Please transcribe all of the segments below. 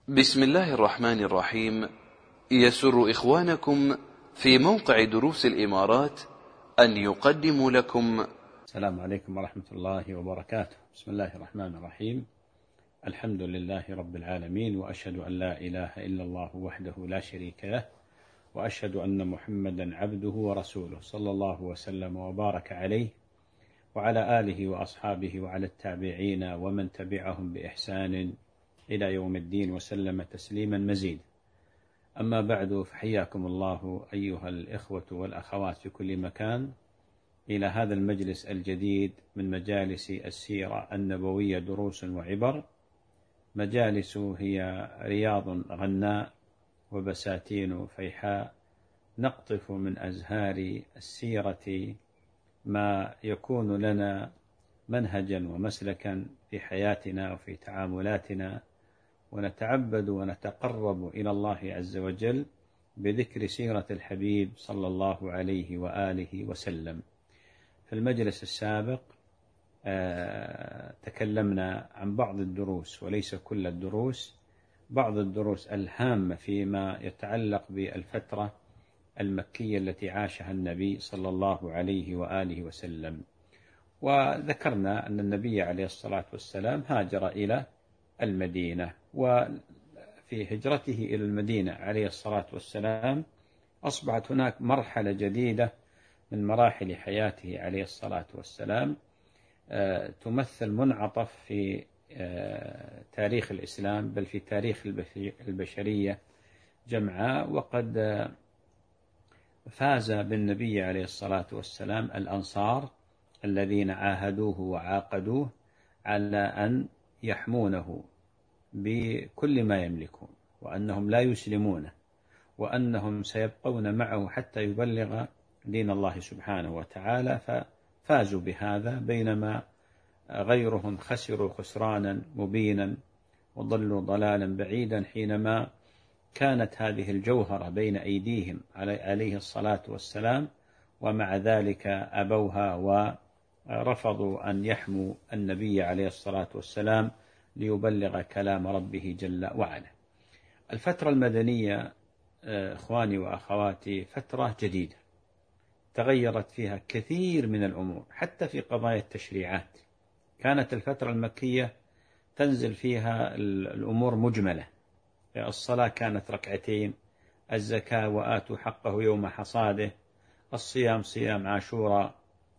بسم الله الرحمن الرحيم. يسر إخوانكم في موقع دروس الإمارات أن يقدموا لكم. السلام عليكم ورحمة الله وبركاته. بسم الله الرحمن الرحيم. الحمد لله رب العالمين، وأشهد أن لا إله إلا الله وحده لا شريك له، وأشهد أن محمدا عبده ورسوله، صلى الله وسلم وبارك عليه وعلى آله وأصحابه وعلى التابعين ومن تبعهم بإحسان إلى يوم الدين وسلم تسليما مزيدا. أما بعد، فحياكم الله أيها الإخوة والأخوات في كل مكان إلى هذا المجلس الجديد من مجالس السيرة النبوية، دروس وعبر. مجالس هي رياض غناء وبساتين فيحاء، نقطف من أزهار السيرة ما يكون لنا منهجا ومسلكا في حياتنا وفي تعاملاتنا، ونتعبد ونتقرب إلى الله عز وجل بذكر سيرة الحبيب صلى الله عليه وآله وسلم. في المجلس السابق تكلمنا عن بعض الدروس، وليس كل الدروس، بعض الدروس الهامة فيما يتعلق بالفترة المكية التي عاشها النبي صلى الله عليه وآله وسلم. وذكرنا أن النبي عليه الصلاة والسلام هاجر إلى المدينة، وفي هجرته إلى المدينة عليه الصلاة والسلام أصبحت هناك مرحلة جديدة من مراحل حياته عليه الصلاة والسلام، تمثل منعطف في تاريخ الإسلام، بل في تاريخ البشرية جمعاء. وقد فاز بالنبي عليه الصلاة والسلام الأنصار الذين عاهدوه وعاقدوه على أن يحمونه بكل ما يملكون، وأنهم لا يسلمونه، وأنهم سيبقون معه حتى يبلغ دين الله سبحانه وتعالى. ففازوا بهذا، بينما غيرهم خسروا خسرانا مبينا وضلوا ضلالا بعيدا حينما كانت هذه الجوهرة بين أيديهم عليه الصلاة والسلام، ومع ذلك أبوها ورفضوا أن يحموا النبي عليه الصلاة والسلام ليبلغ كلام ربه جل وعلا. الفترة المدنية إخواني وأخواتي فترة جديدة تغيرت فيها كثير من الأمور، حتى في قضايا التشريعات. كانت الفترة المكية تنزل فيها الأمور مجملة، الصلاة كانت ركعتين، الزكاة وآتوا حقه يوم حصاده، الصيام صيام عاشوراء،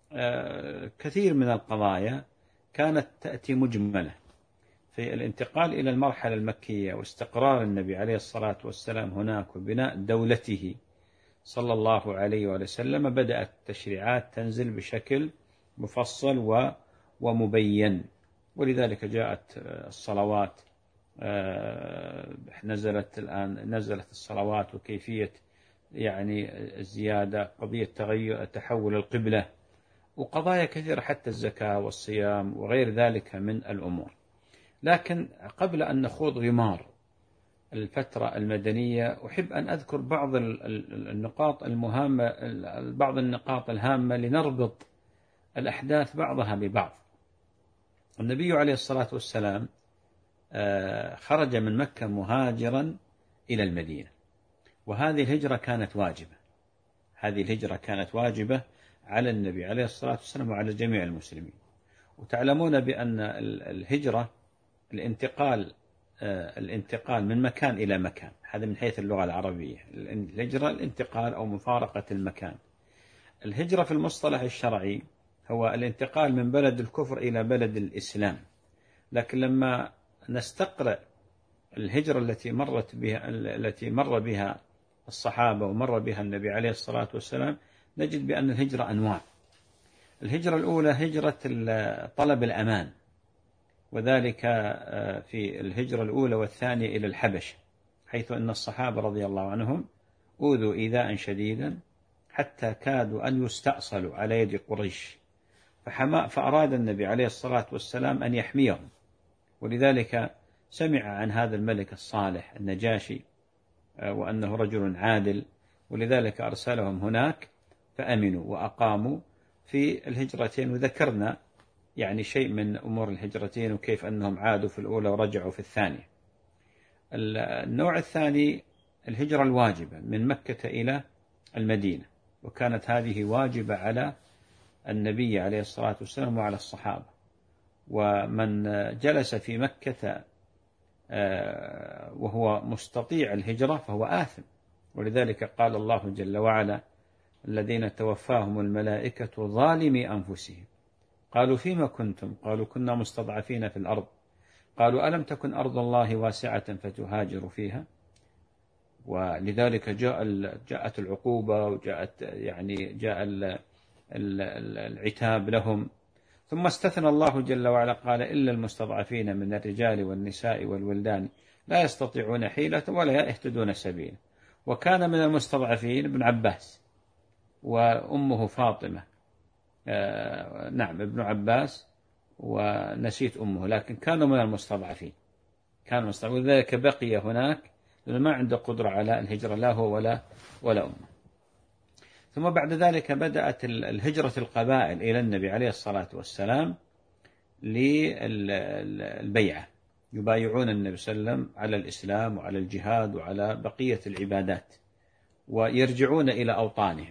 كثير من القضايا كانت تأتي مجملة. في الانتقال إلى المرحلة المكية واستقرار النبي عليه الصلاة والسلام هناك وبناء دولته صلى الله عليه وسلم، بدأت التشريعات تنزل بشكل مفصل ومبين. ولذلك جاءت الصلوات، نزلت الصلوات وكيفية الزيادة، قضية تحول القبلة، وقضايا كثيرة، حتى الزكاة والصيام وغير ذلك من الأمور. لكن قبل أن نخوض غمار الفترة المدنية، أحب أن أذكر بعض النقاط المهمة، بعض النقاط الهامة لنربط الأحداث بعضها ببعض. النبي عليه الصلاة والسلام خرج من مكة مهاجرا إلى المدينة، وهذه الهجرة كانت واجبة. هذه الهجرة كانت واجبة على النبي عليه الصلاة والسلام وعلى جميع المسلمين. وتعلمون بأن الهجرة الانتقال من مكان إلى مكان، هذا من حيث اللغة العربية. الهجرة الانتقال أو مفارقة المكان. الهجرة في المصطلح الشرعي هو الانتقال من بلد الكفر إلى بلد الإسلام. لكن لما نستقرأ الهجرة التي مر بها الصحابة ومر بها النبي عليه الصلاة والسلام، نجد بأن الهجرة أنواع. الهجرة الأولى هجرة طلب الأمان، وذلك في الهجرة الأولى والثانية إلى الحبشة، حيث أن الصحابة رضي الله عنهم أوذوا إيذاء شديدا حتى كادوا أن يستأصلوا على يد قريش، فأراد النبي عليه الصلاة والسلام أن يحميهم. ولذلك سمع عن هذا الملك الصالح النجاشي وأنه رجل عادل، ولذلك أرسلهم هناك فأمنوا وأقاموا في الهجرتين. وذكرنا شيء من أمور الهجرتين وكيف أنهم عادوا في الأولى ورجعوا في الثانية. النوع الثاني الهجرة الواجبة من مكة إلى المدينة، وكانت هذه واجبة على النبي عليه الصلاة والسلام وعلى الصحابة. ومن جلس في مكة وهو مستطيع الهجرة فهو آثم، ولذلك قال الله جل وعلا: الذين توفاهم الملائكة ظالمي أنفسهم قالوا فيما كنتم؟ قالوا كنا مستضعفين في الأرض قالوا ألم تكن أرض الله واسعة فتهاجروا فيها. ولذلك جاءت العقوبة جاء العتاب لهم. ثم استثنى الله جل وعلا قال: إلا المستضعفين من الرجال والنساء والولدان لا يستطيعون حيلة ولا يهتدون سبيلا. وكان من المستضعفين ابن عباس وأمه فاطمة، نعم ابن عباس ونسيت أمه، لكن كانوا من المستضعفين، ولذلك بقي هناك لأنه ما عنده قدرة على الهجرة لا هو ولا أمه. ثم بعد ذلك بدأت الهجرة القبائل إلى النبي عليه الصلاة والسلام للبيعة، يبايعون النبي صلى الله عليه وسلم على الإسلام وعلى الجهاد وعلى بقية العبادات، ويرجعون إلى أوطانهم.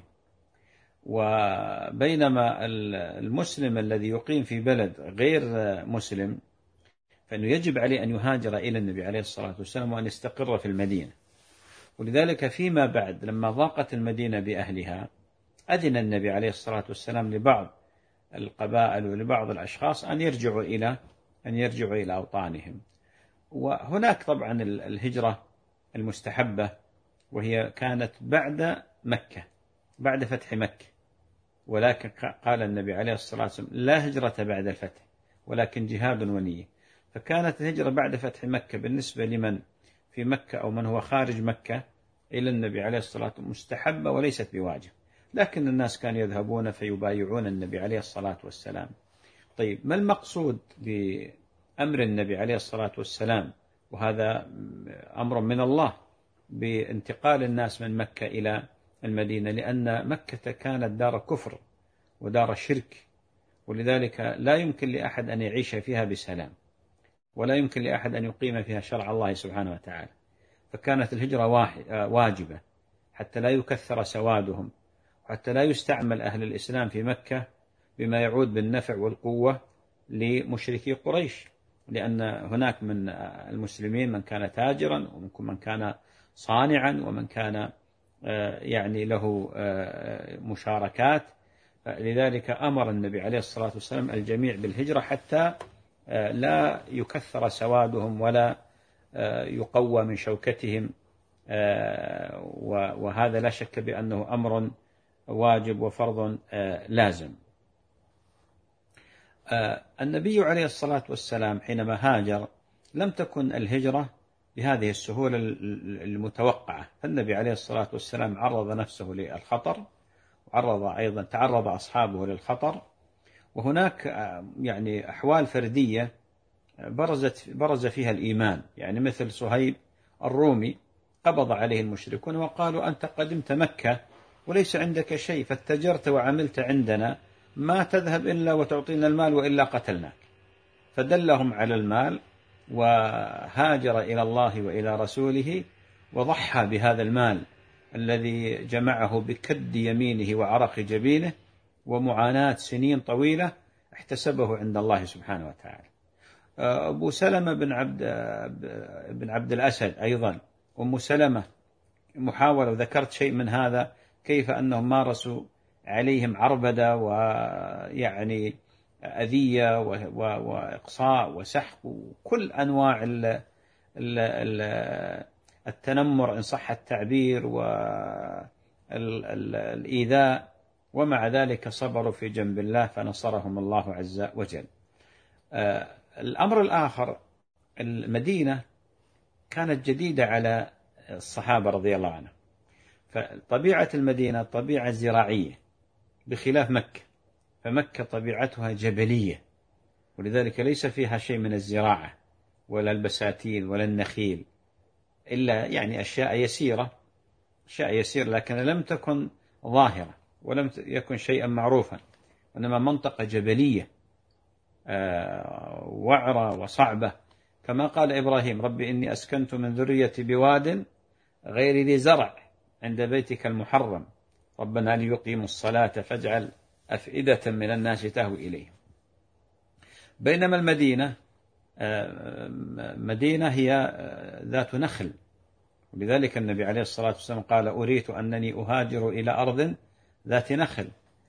وبينما المسلم الذي يقيم في بلد غير مسلم فإنه يجب عليه أن يهاجر إلى النبي عليه الصلاة والسلام وأن يستقر في المدينة. ولذلك فيما بعد لما ضاقت المدينة بأهلها أذن النبي عليه الصلاة والسلام لبعض القبائل ولبعض الأشخاص أن يرجعوا إلى أوطانهم. وهناك طبعا الهجرة المستحبة، وهي كانت بعد مكة، بعد فتح مكة، ولكن قال النبي عليه الصلاة والسلام: لا هجرة بعد الفتح ولكن جهاد ونية. فكانت الهجرة بعد فتح مكة بالنسبة لمن في مكة أو من هو خارج مكة إلى النبي عليه الصلاة والسلام مستحبة وليست بواجب، لكن الناس كانوا يذهبون فيبايعون النبي عليه الصلاة والسلام. طيب، ما المقصود بأمر النبي عليه الصلاة والسلام؟ وهذا أمر من الله بانتقال الناس من مكة إلى المدينة، لأن مكة كانت دار كفر ودار شرك، ولذلك لا يمكن لأحد أن يعيش فيها بسلام، ولا يمكن لأحد أن يقيم فيها شرع الله سبحانه وتعالى. فكانت الهجرة واجبة حتى لا يكثر سوادهم، حتى لا يستعمل أهل الإسلام في مكة بما يعود بالنفع والقوة لمشركي قريش، لأن هناك من المسلمين من كان تاجرا، ومنكم من كان صانعا، ومن كان له مشاركات. لذلك أمر النبي عليه الصلاة والسلام الجميع بالهجرة حتى لا يكثر سوادهم ولا يقوى من شوكتهم، وهذا لا شك بأنه أمر واجب وفرض لازم. النبي عليه الصلاة والسلام حينما هاجر لم تكن الهجرة بهذه السهولة المتوقعة، فالنبي عليه الصلاة والسلام عرض نفسه للخطر، تعرض أصحابه للخطر. وهناك أحوال فردية برز فيها الإيمان، مثل صهيب الرومي قبض عليه المشركون وقالوا: أنت قدمت مكة وليس عندك شيء، فاتجرت وعملت عندنا، ما تذهب إلا وتعطينا المال وإلا قتلناك. فدلهم على المال وهاجر إلى الله وإلى رسوله، وضحى بهذا المال الذي جمعه بكد يمينه وعرق جبينه ومعاناة سنين طويلة، احتسبه عند الله سبحانه وتعالى. أبو سلمة بن عبد الأسد أيضا، أم سلمة محاولة، وذكرت شيء من هذا، كيف أنهم مارسوا عليهم عربدة أذية وإقصاء وسحق وكل أنواع التنمر إن صح التعبير والإيذاء، ومع ذلك صبروا في جنب الله فنصرهم الله عز وجل. الأمر الآخر، المدينة كانت جديدة على الصحابة رضي الله عنهم، فطبيعة المدينة طبيعة زراعية بخلاف مكة، فمكة طبيعتها جبلية، ولذلك ليس فيها شيء من الزراعة ولا البساتين ولا النخيل، إلا أشياء يسيرة، لكن لم تكن ظاهرة ولم يكن شيئا معروفا، إنما منطقة جبلية وعرة وصعبة. كما قال إبراهيم: رب إني أسكنت من ذريتي بواد غير ذي زرع عند بيتك المحرم ربنا ليقيموا الصلاة فاجعل أفئدة من الناس تهوي إليهم. بينما المدينة مدينة هي ذات نخل، ولذلك النبي عليه الصلاة والسلام قال: أريت أنني أهاجر إلى أرض ذات نخل،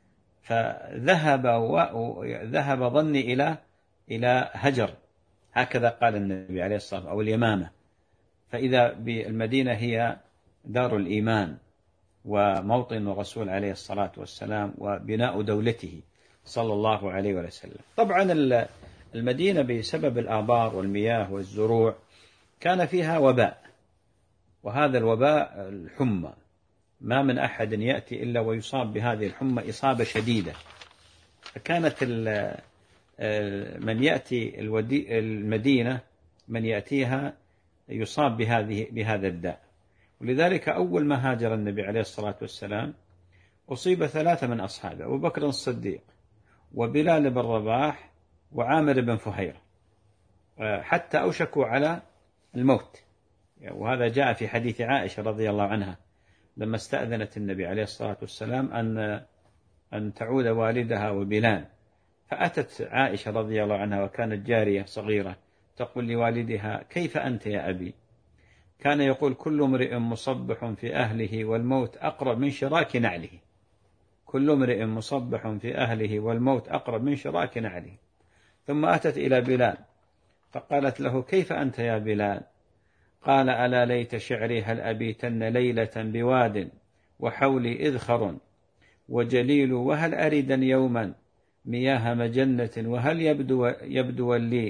فذهب ظني إلى هجر، هكذا قال النبي عليه الصلاة والسلام، أو اليمامة. فإذا بالمدينة هي دار الإيمان وموطن الرسول عليه الصلاة والسلام وبناء دولته صلى الله عليه وسلم. طبعا المدينة بسبب الآبار والمياه والزروع كان فيها وباء، وهذا الوباء الحمى، ما من أحد يأتي إلا ويصاب بهذه الحمى إصابة شديدة. فكانت من يأتي المدينة من يأتيها يصاب بهذا الداء. ولذلك أول ما هاجر النبي عليه الصلاة والسلام أصيب 3 من أصحابه: أبو بكر الصديق وبلال بن رباح وعامر بن فهيرة، حتى أوشكوا على الموت. وهذا جاء في حديث عائشة رضي الله عنها لما استأذنت النبي عليه الصلاة والسلام أن تعود والدها وبلال، فأتت عائشة رضي الله عنها وكانت جارية صغيرة تقول لوالدها: كيف أنت يا أبي؟ كان يقول: كل امرئ مصبح في أهله والموت أقرب من شراك نعله. كل امرئ مصبح في أهله والموت أقرب من شراك نعله. ثم أتت إلى بلال فقالت له: كيف أنت يا بلال؟ قال: ألا ليت شعري هل أبيتن ليلة بواد وحولي إذخر وجليل، وهل أردا يوما مياه مجنة، وهل يبدو لي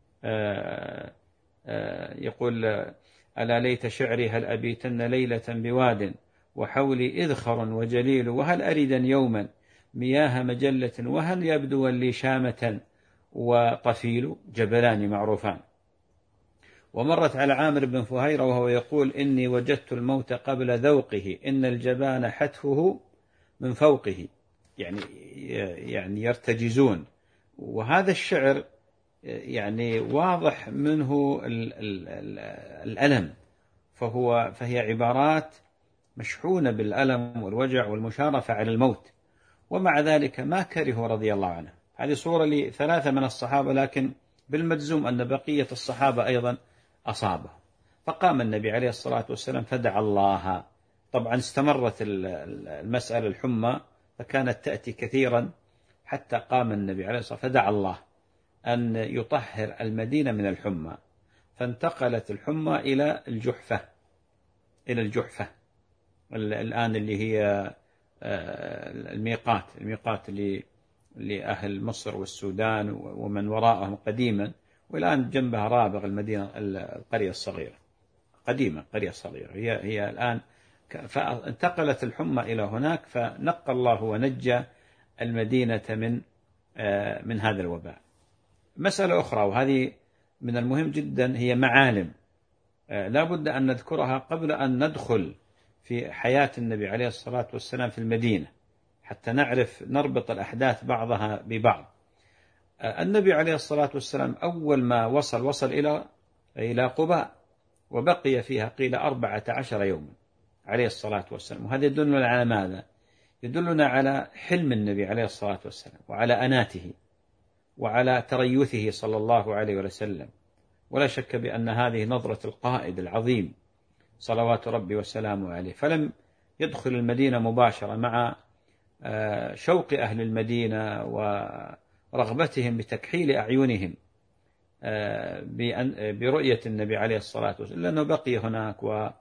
يقول: ألا ليت شعري هل أبيتن ليلة بواد وحولي إذخر وجليل، وهل أردا يوما مياه مجلة، وهل يبدو لي شامة وطفيل، جبلان معروفان. ومرت على عامر بن فهيرة وهو يقول: إني وجدت الموت قبل ذوقه، إن الجبان حتفه من فوقه، يعني يرتجزون. وهذا الشعر يعني واضح منه الألم، فهي عبارات مشحونة بالألم والوجع والمشارفة على الموت، ومع ذلك ما كرهوا رضي الله عنه. هذه صورة ل3 من الصحابة، لكن بالمجزوم أن بقية الصحابة أيضا أصابه. فقام النبي عليه الصلاة والسلام فدعا الله. طبعا استمرت المسألة الحمى فكانت تأتي كثيرا حتى قام النبي عليه الصلاة والسلام فدعا الله أن يطهر المدينة من الحمى، فانتقلت الحمى إلى الجحفة الآن اللي هي الميقات لأهل مصر والسودان ومن وراءهم قديما، والآن جنبها رابغ المدينة القرية الصغيرة، قديمة قرية صغيرة هي الآن، فانتقلت الحمى إلى هناك، فنقى الله ونجى المدينة من هذا الوباء. مسألة أخرى وهذه من المهم جدا، هي معالم لا بد أن نذكرها قبل أن ندخل في حياة النبي عليه الصلاة والسلام في المدينة، حتى نربط الأحداث بعضها ببعض. النبي عليه الصلاة والسلام أول ما وصل إلى قباء، وبقي فيها قيل 14 يوما عليه الصلاة والسلام. وهذا يدلنا على ماذا؟ يدلنا على حلم النبي عليه الصلاة والسلام، وعلى أناته، وعلى تريثه صلى الله عليه وسلم. ولا شك بأن هذه نظرة القائد العظيم صلوات ربي وسلامه عليه. فلم يدخل المدينة مباشرة، مع شوق أهل المدينة ورغبتهم بتكحيل أعينهم برؤية النبي عليه الصلاة والسلام، لأنه بقي هناك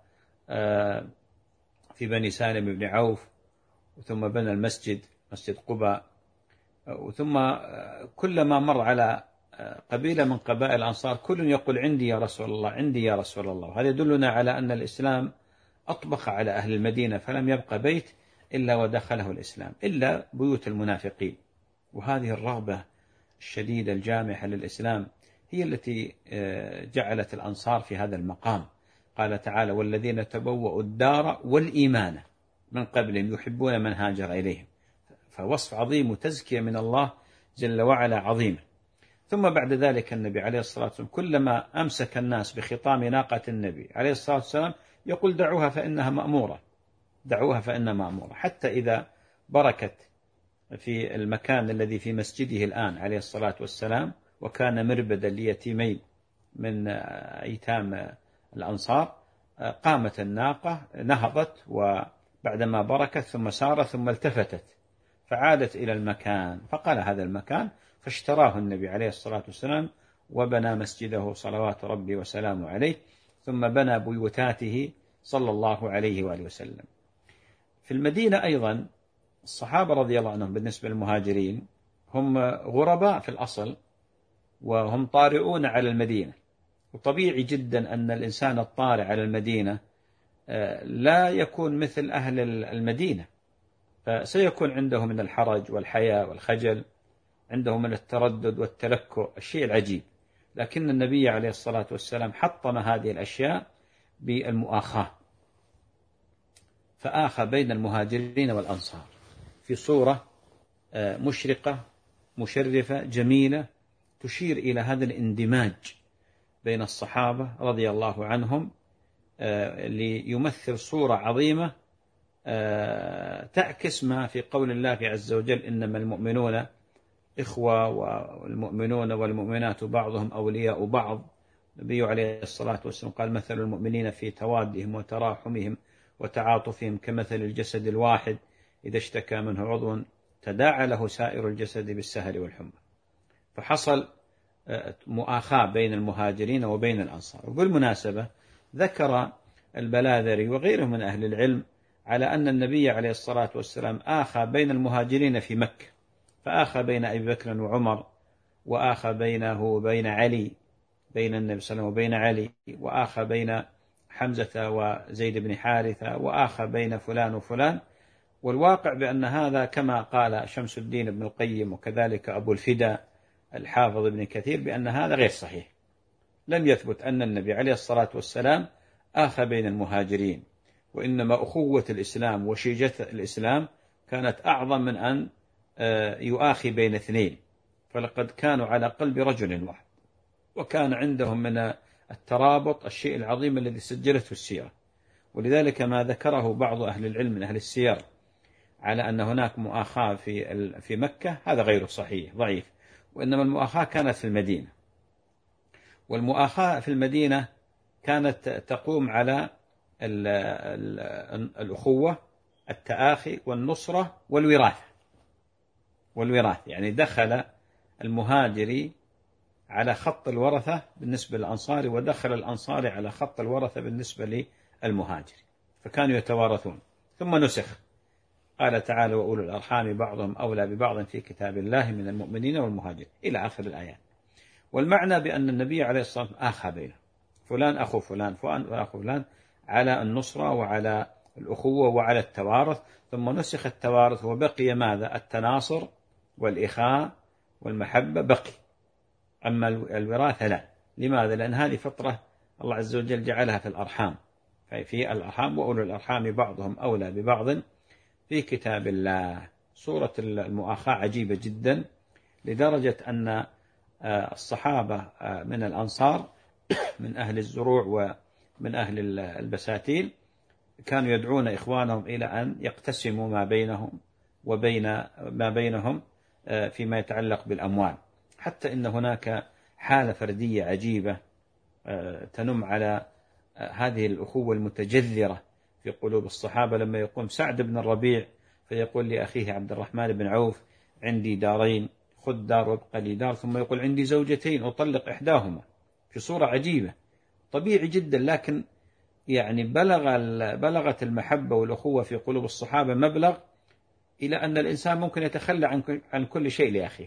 في بني سالم بن عوف، ثم بنى مسجد قباء، ثم كلما مر على قبيلة من قبائل الأنصار كل يقول: عندي يا رسول الله، عندي يا رسول الله. هذا يدلنا على أن الإسلام أطبق على أهل المدينة، فلم يبقى بيت إلا ودخله الإسلام، إلا بيوت المنافقين. وهذه الرغبة الشديدة الجامحة للإسلام هي التي جعلت الأنصار في هذا المقام. قال تعالى: والذين تبوأوا الدار والإيمان من قبلهم يحبون من هاجر إليهم. فوصف عظيم وتزكية من الله جل وعلا عظيمة. ثم بعد ذلك النبي عليه الصلاة والسلام كلما أمسك الناس بخطام ناقة النبي عليه الصلاة والسلام يقول دعوها فإنها مأمورة، دعوها فإنها مأمورة، حتى إذا بركت في المكان الذي في مسجده الآن عليه الصلاة والسلام، وكان مربدا ليتيمين من أيتام الأنصار، قامت الناقة نهضت، وبعدما بركت ثم سارت ثم التفتت فعادت إلى المكان، فقال هذا المكان، فاشتراه النبي عليه الصلاة والسلام وبنى مسجده صلوات ربي وسلامه عليه، ثم بنى بيوتاته صلى الله عليه وآله وسلم. في المدينة أيضا الصحابة رضي الله عنهم بالنسبة للمهاجرين هم غرباء في الأصل، وهم طارئون على المدينة، وطبيعي جدا أن الإنسان الطارئ على المدينة لا يكون مثل أهل المدينة، فسيكون عنده من الحرج والحياء والخجل، عنده من التردد والتلكؤ، الشيء العجيب. لكن النبي عليه الصلاة والسلام حطم هذه الأشياء بالمؤاخاة، فآخى بين المهاجرين والأنصار في صورة مشرقة مشرفة جميلة تشير إلى هذا الاندماج بين الصحابة رضي الله عنهم، ليمثل صورة عظيمة تعكس ما في قول الله عز وجل: إنما المؤمنون إخوة، والمؤمنون والمؤمنات بعضهم أولياء بعض. النبي عليه الصلاة والسلام قال: مثل المؤمنين في توادهم وتراحمهم وتعاطفهم كمثل الجسد الواحد إذا اشتكى منه عضو تداعى له سائر الجسد بالسهر والحمى. فحصل مؤاخاة بين المهاجرين وبين الأنصار. وبالمناسبة ذكر البلاذري وغيره من أهل العلم على أن النبي عليه الصلاة والسلام آخى بين المهاجرين في مكة، فآخى بين أبي بكر وعمر، وآخى بينه وبين علي، بين النبي صلى الله عليه وسلم وبين علي، وآخى بين حمزة وزيد بن حارثة، وآخى بين فلان وفلان. والواقع بأن هذا كما قال شمس الدين ابن القيم وكذلك أبو الفداء الحافظ ابن كثير بأن هذا غير صحيح. لم يثبت أن النبي عليه الصلاة والسلام آخى بين المهاجرين، وإنما أخوة الإسلام وشيجة الإسلام كانت أعظم من أن يؤاخي بين اثنين، فلقد كانوا على قلب رجل واحد، وكان عندهم من الترابط الشيء العظيم الذي سجلته السيرة. ولذلك ما ذكره بعض أهل العلم من أهل السير على أن هناك مؤاخاة في مكة هذا غير صحيح، ضعيف، وإنما المؤاخاة كانت في المدينة. والمؤاخاة في المدينة كانت تقوم على الأخوة، التآخي والنصرة والوراثة، يعني دخل المهاجري على خط الورثة بالنسبة للأنصار، ودخل الأنصار على خط الورثة بالنسبة للمهاجر، فكانوا يتوارثون. ثم نسخ، قال تعالى: وأولو الأرحام بعضهم أولى ببعض في كتاب الله من المؤمنين والمهاجرين، إلى آخر الآيات. والمعنى بأن النبي عليه الصلاة والسلام آخى بينه، فلان أخو فلان، فلان أخو فلان، على النصرة وعلى الأخوة وعلى التوارث. ثم نسخ التوارث وبقي ماذا؟ التناصر والإخاء والمحبة بقي، أما الوراثة لا. لماذا؟ لأن هذه فطرة الله عز وجل جعلها في الأرحام، في الأرحام وأولو الأرحام بعضهم أولى ببعض في كتاب الله. صورة المؤاخاة عجيبة جدا، لدرجة أن الصحابة من الأنصار من أهل الزروع ومن أهل البساتين كانوا يدعون إخوانهم إلى أن يقتسموا ما بينهم وبين ما بينهم فيما يتعلق بالأموال، حتى إن هناك حالة فردية عجيبة تنم على هذه الأخوة المتجذرة في قلوب الصحابة، لما يقوم سعد بن الربيع فيقول لأخيه عبد الرحمن بن عوف: عندي دارين، خذ دار وابقى لي دار، ثم يقول: عندي زوجتين أطلق إحداهما، في صورة عجيبة. طبيعي جدا، لكن يعني بلغت المحبة والأخوة في قلوب الصحابة مبلغ إلى أن الإنسان ممكن يتخلى عن كل شيء لأخيه.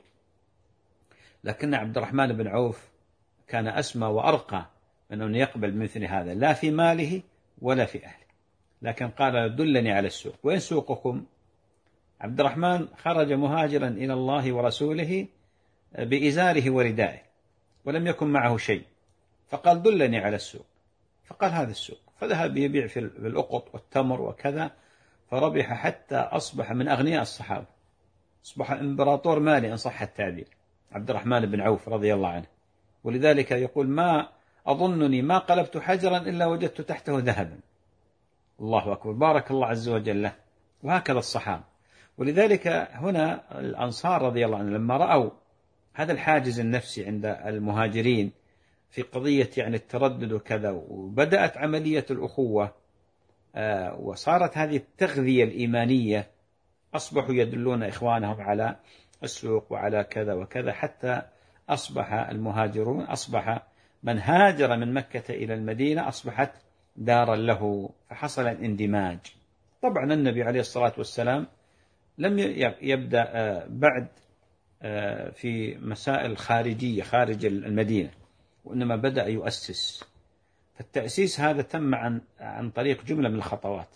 لكن عبد الرحمن بن عوف كان أسمى وأرقى من أن يقبل مثل هذا، لا في ماله ولا في أهله، لكن قال: دلني على السوق. وين سوقكم؟ عبد الرحمن خرج مهاجرا إلى الله ورسوله بإزاره وردائه، ولم يكن معه شيء، فقال: دلني على السوق. فقال: هذا السوق. فذهب يبيع في الأقط والتمر وكذا، فربح حتى أصبح من أغنياء الصحابة، أصبح إمبراطور مالي إن صح التعبير. عبد الرحمن بن عوف رضي الله عنه، ولذلك يقول: ما أظنني ما قلبت حجرا إلا وجدت تحته ذهبا. الله أكبر، بارك الله عز وجل له. وهكذا الصحابة. ولذلك هنا الأنصار رضي الله عنهم لما رأوا هذا الحاجز النفسي عند المهاجرين في قضية يعني التردد وكذا، وبدأت عملية الأخوة وصارت هذه التغذية الإيمانية، أصبحوا يدلون إخوانهم على السوق وعلى كذا وكذا، حتى أصبح المهاجرون، أصبح من هاجر من مكة إلى المدينة أصبحت دارا له، فحصل الاندماج. طبعا النبي عليه الصلاة والسلام لم يبدأ بعد في مسائل خارجية خارج المدينة، وإنما بدأ يؤسس. فالتأسيس هذا تم عن طريق جملة من الخطوات.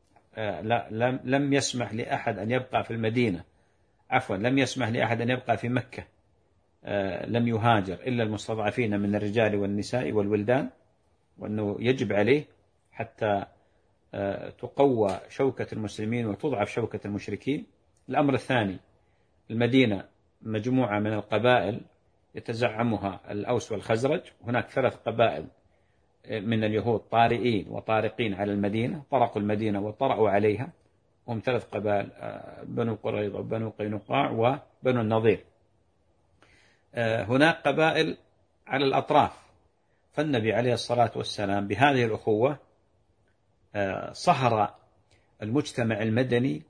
لم يسمح لأحد أن يبقى في المدينة، عفوا لم يسمح لأحد أن يبقى في مكة، لم يهاجر إلا المستضعفين من الرجال والنساء والولدان، وأنه يجب عليه حتى تقوى شوكة المسلمين وتضعف شوكة المشركين. الأمر الثاني، المدينة مجموعة من القبائل يتزعمها الأوس والخزرج، هناك 3 قبائل من اليهود طارئين وطارقين على المدينة، طرقوا المدينة وطرأوا عليها، هم 3 قبائل: بنو قريظة وبنو قينقاع وبنو النضير. هناك قبائل على الأطراف. فالنبي عليه الصلاة والسلام بهذه الأخوة صهر المجتمع المدني،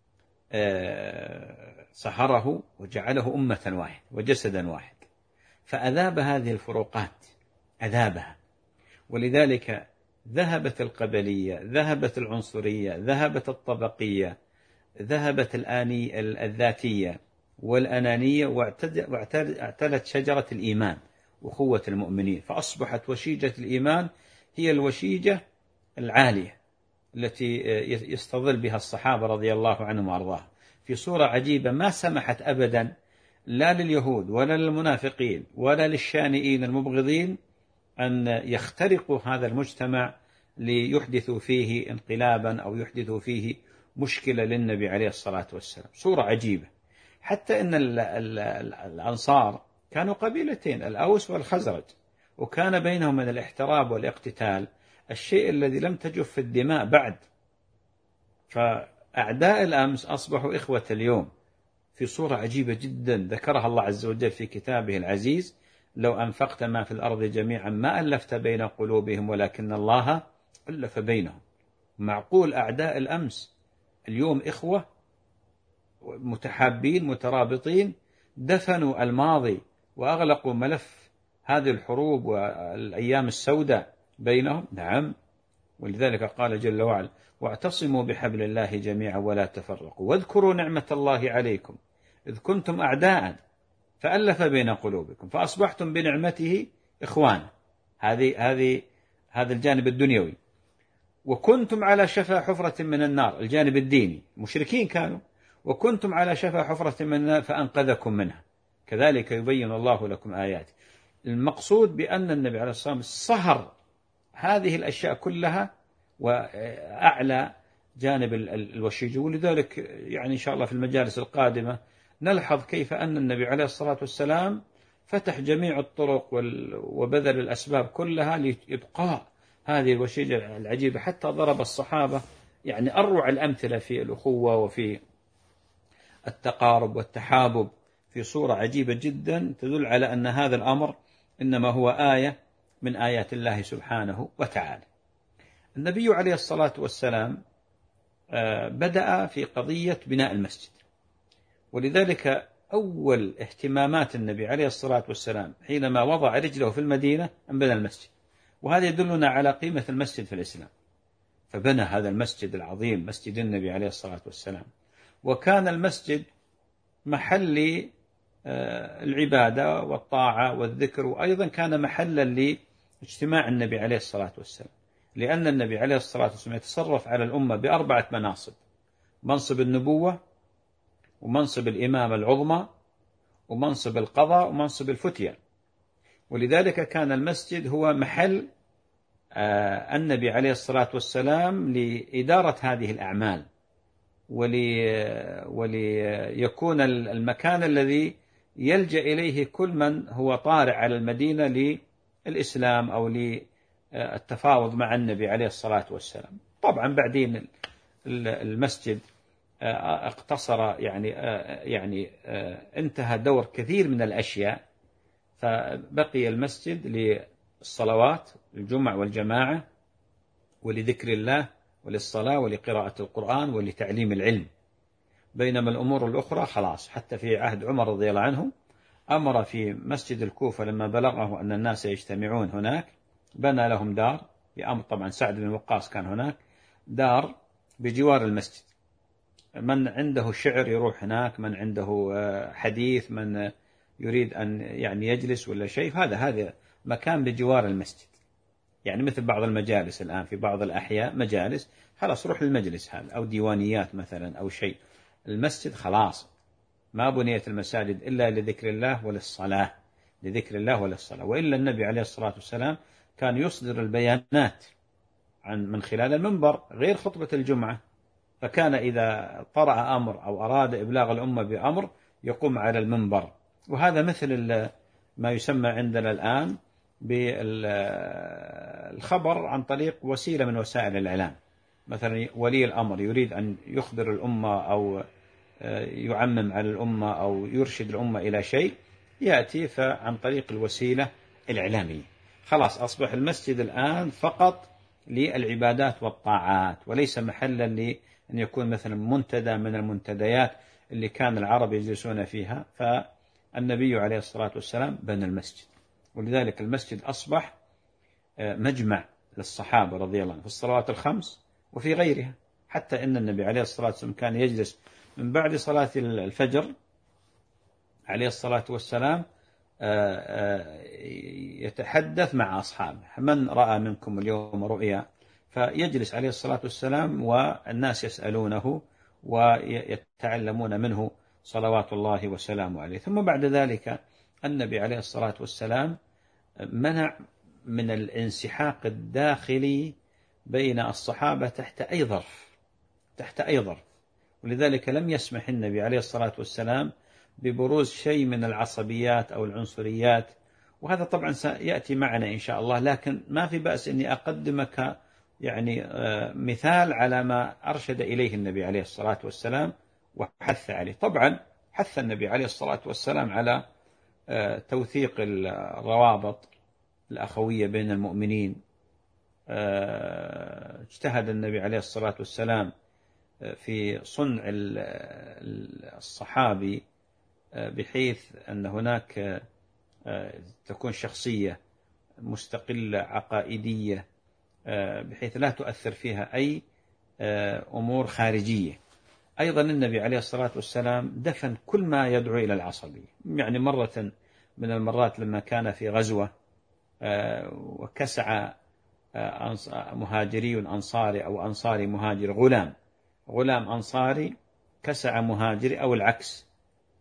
صهره وجعله أمة واحد وجسدا واحد، فأذاب هذه الفروقات، أذابها. ولذلك ذهبت القبلية، ذهبت العنصرية، ذهبت الطبقية، ذهبت الذاتية والأنانية، واعتلت شجرة الإيمان وأخوة المؤمنين، فأصبحت وشيجة الإيمان هي الوشيجة العالية التي يستظل بها الصحابة رضي الله عنهم وأرضاهم في صورة عجيبة ما سمحت أبدا لا لليهود ولا للمنافقين ولا للشانئين المبغضين أن يخترقوا هذا المجتمع ليحدثوا فيه انقلابا أو يحدثوا فيه مشكلة للنبي عليه الصلاة والسلام. صورة عجيبة، حتى أن الأنصار كانوا قبيلتين، الأوس والخزرج، وكان بينهم من الاحتراب والاقتتال الشيء الذي لم تجف في الدماء بعد. فأعداء الأمس أصبحوا إخوة اليوم في صورة عجيبة جدا ذكرها الله عز وجل في كتابه العزيز: لو أنفقت ما في الأرض جميعا ما ألفت بين قلوبهم ولكن الله ألف بينهم. معقول أعداء الأمس اليوم إخوة متحابين مترابطين، دفنوا الماضي وأغلقوا ملف هذه الحروب والأيام السوداء بينهم؟ نعم. ولذلك قال جل وعلا: واعتصموا بحبل الله جميعا ولا تفرقوا واذكروا نعمة الله عليكم إذ كنتم أعداء فألف بين قلوبكم فأصبحتم بنعمته إخوانا. هذا الجانب الدنيوي. وكنتم على شفا حفرة من النار، الجانب الديني، المشركين كانوا، وكنتم على شفا حفرة من النار فأنقذكم منها، كذلك يبين الله لكم آياته. المقصود بأن النبي عليه الصلاة والسلام صهر هذه الأشياء كلها وأعلى جانب الوشيج. ولذلك يعني إن شاء الله في المجالس القادمة نلحظ كيف أن النبي عليه الصلاة والسلام فتح جميع الطرق وبذل الأسباب كلها لإبقاء هذه الوشيجة العجيبة، حتى ضرب الصحابة يعني أروع الأمثلة في الأخوة وفي التقارب والتحابب في صورة عجيبة جدا تدل على أن هذا الأمر إنما هو آية من آيات الله سبحانه وتعالى. النبي عليه الصلاة والسلام بدأ في قضية بناء المسجد، ولذلك أول اهتمامات النبي عليه الصلاة والسلام حينما وضع رجله في المدينة أن بنى المسجد، وهذا يدلنا على قيمة المسجد في الإسلام. فبنى هذا المسجد العظيم مسجد النبي عليه الصلاة والسلام، وكان المسجد محل العبادة والطاعة والذكر، وأيضا كان محلا لاجتماع النبي عليه الصلاة والسلام، لأن النبي عليه الصلاة والسلام يتصرف على الأمة ب4 مناصب: منصب النبوة، ومنصب الإمامة العظمى، ومنصب القضاء، ومنصب الفتية. ولذلك كان المسجد هو محل النبي عليه الصلاة والسلام لإدارة هذه الأعمال، وليكون المكان الذي يلجأ إليه كل من هو طارئ على المدينة للإسلام أو للتفاوض مع النبي عليه الصلاة والسلام. طبعا بعدين المسجد اقتصر، يعني انتهى دور كثير من الأشياء، فبقي المسجد للصلوات الجمع والجماعة ولذكر الله وللصلاة ولقراءة القرآن ولتعليم العلم. بينما الأمور الأخرى خلاص، حتى في عهد عمر رضي الله عنه أمر في مسجد الكوفة لما بلغه أن الناس يجتمعون هناك بنى لهم دار بأمر، طبعا سعد بن وقاص كان هناك، دار بجوار المسجد، من عنده شعر يروح هناك، من عنده حديث، من يريد أن يعني يجلس ولا شيء، هذا مكان بجوار المسجد. يعني مثل بعض المجالس الآن في بعض الأحياء مجالس، خلاص روح للمجلس هذا، أو ديوانيات مثلا أو شيء. المسجد خلاص ما بنيت المساجد إلا لذكر الله وللصلاة، لذكر الله وللصلاة. وإلا النبي عليه الصلاة والسلام كان يصدر البيانات من خلال المنبر غير خطبة الجمعة، فكان إذا طرأ أمر أو أراد إبلاغ الأمة بأمر يقوم على المنبر. وهذا مثل ما يسمى عندنا الآن بالخبر عن طريق وسيلة من وسائل الإعلام. مثلا ولي الأمر يريد أن يخبر الأمة أو يعمم على الأمة أو يرشد الأمة إلى شيء، يأتي عن طريق الوسيلة الإعلامية. خلاص أصبح المسجد الآن فقط للعبادات والطاعات، وليس محلا لأن يكون مثلا منتدى من المنتديات اللي كان العرب يجلسون فيها. فالنبي عليه الصلاة والسلام بنى المسجد، ولذلك المسجد أصبح مجمع للصحابة رضي الله عنهم في الصلوات الخمس وفي غيرها. حتى إن النبي عليه الصلاة والسلام كان يجلس من بعد صلاة الفجر عليه الصلاة والسلام يتحدث مع أصحابه، من رأى منكم اليوم رؤيا، فيجلس عليه الصلاة والسلام والناس يسألونه ويتعلمون منه صلوات الله وسلامه عليه. ثم بعد ذلك النبي عليه الصلاة والسلام منع من الانسحاق الداخلي بين الصحابة تحت أي ظرف، ولذلك لم يسمح النبي عليه الصلاة والسلام ببروز شيء من العصبيات أو العنصريات. وهذا طبعا سيأتي معنا إن شاء الله، لكن ما في بأس أني أقدمك يعني مثال على ما أرشد إليه النبي عليه الصلاة والسلام وحث عليه. طبعا حث النبي عليه الصلاة والسلام على توثيق الروابط الأخوية بين المؤمنين. اجتهد النبي عليه الصلاة والسلام في صنع الصحابي بحيث أن هناك تكون شخصية مستقلة عقائدية بحيث لا تؤثر فيها أي أمور خارجية. أيضا النبي عليه الصلاة والسلام دفن كل ما يدعو إلى العصبية. يعني مرة من المرات لما كان في غزوة وكسع مهاجري أنصاري أو أنصاري مهاجر، غلام أنصاري كسع مهاجري أو العكس،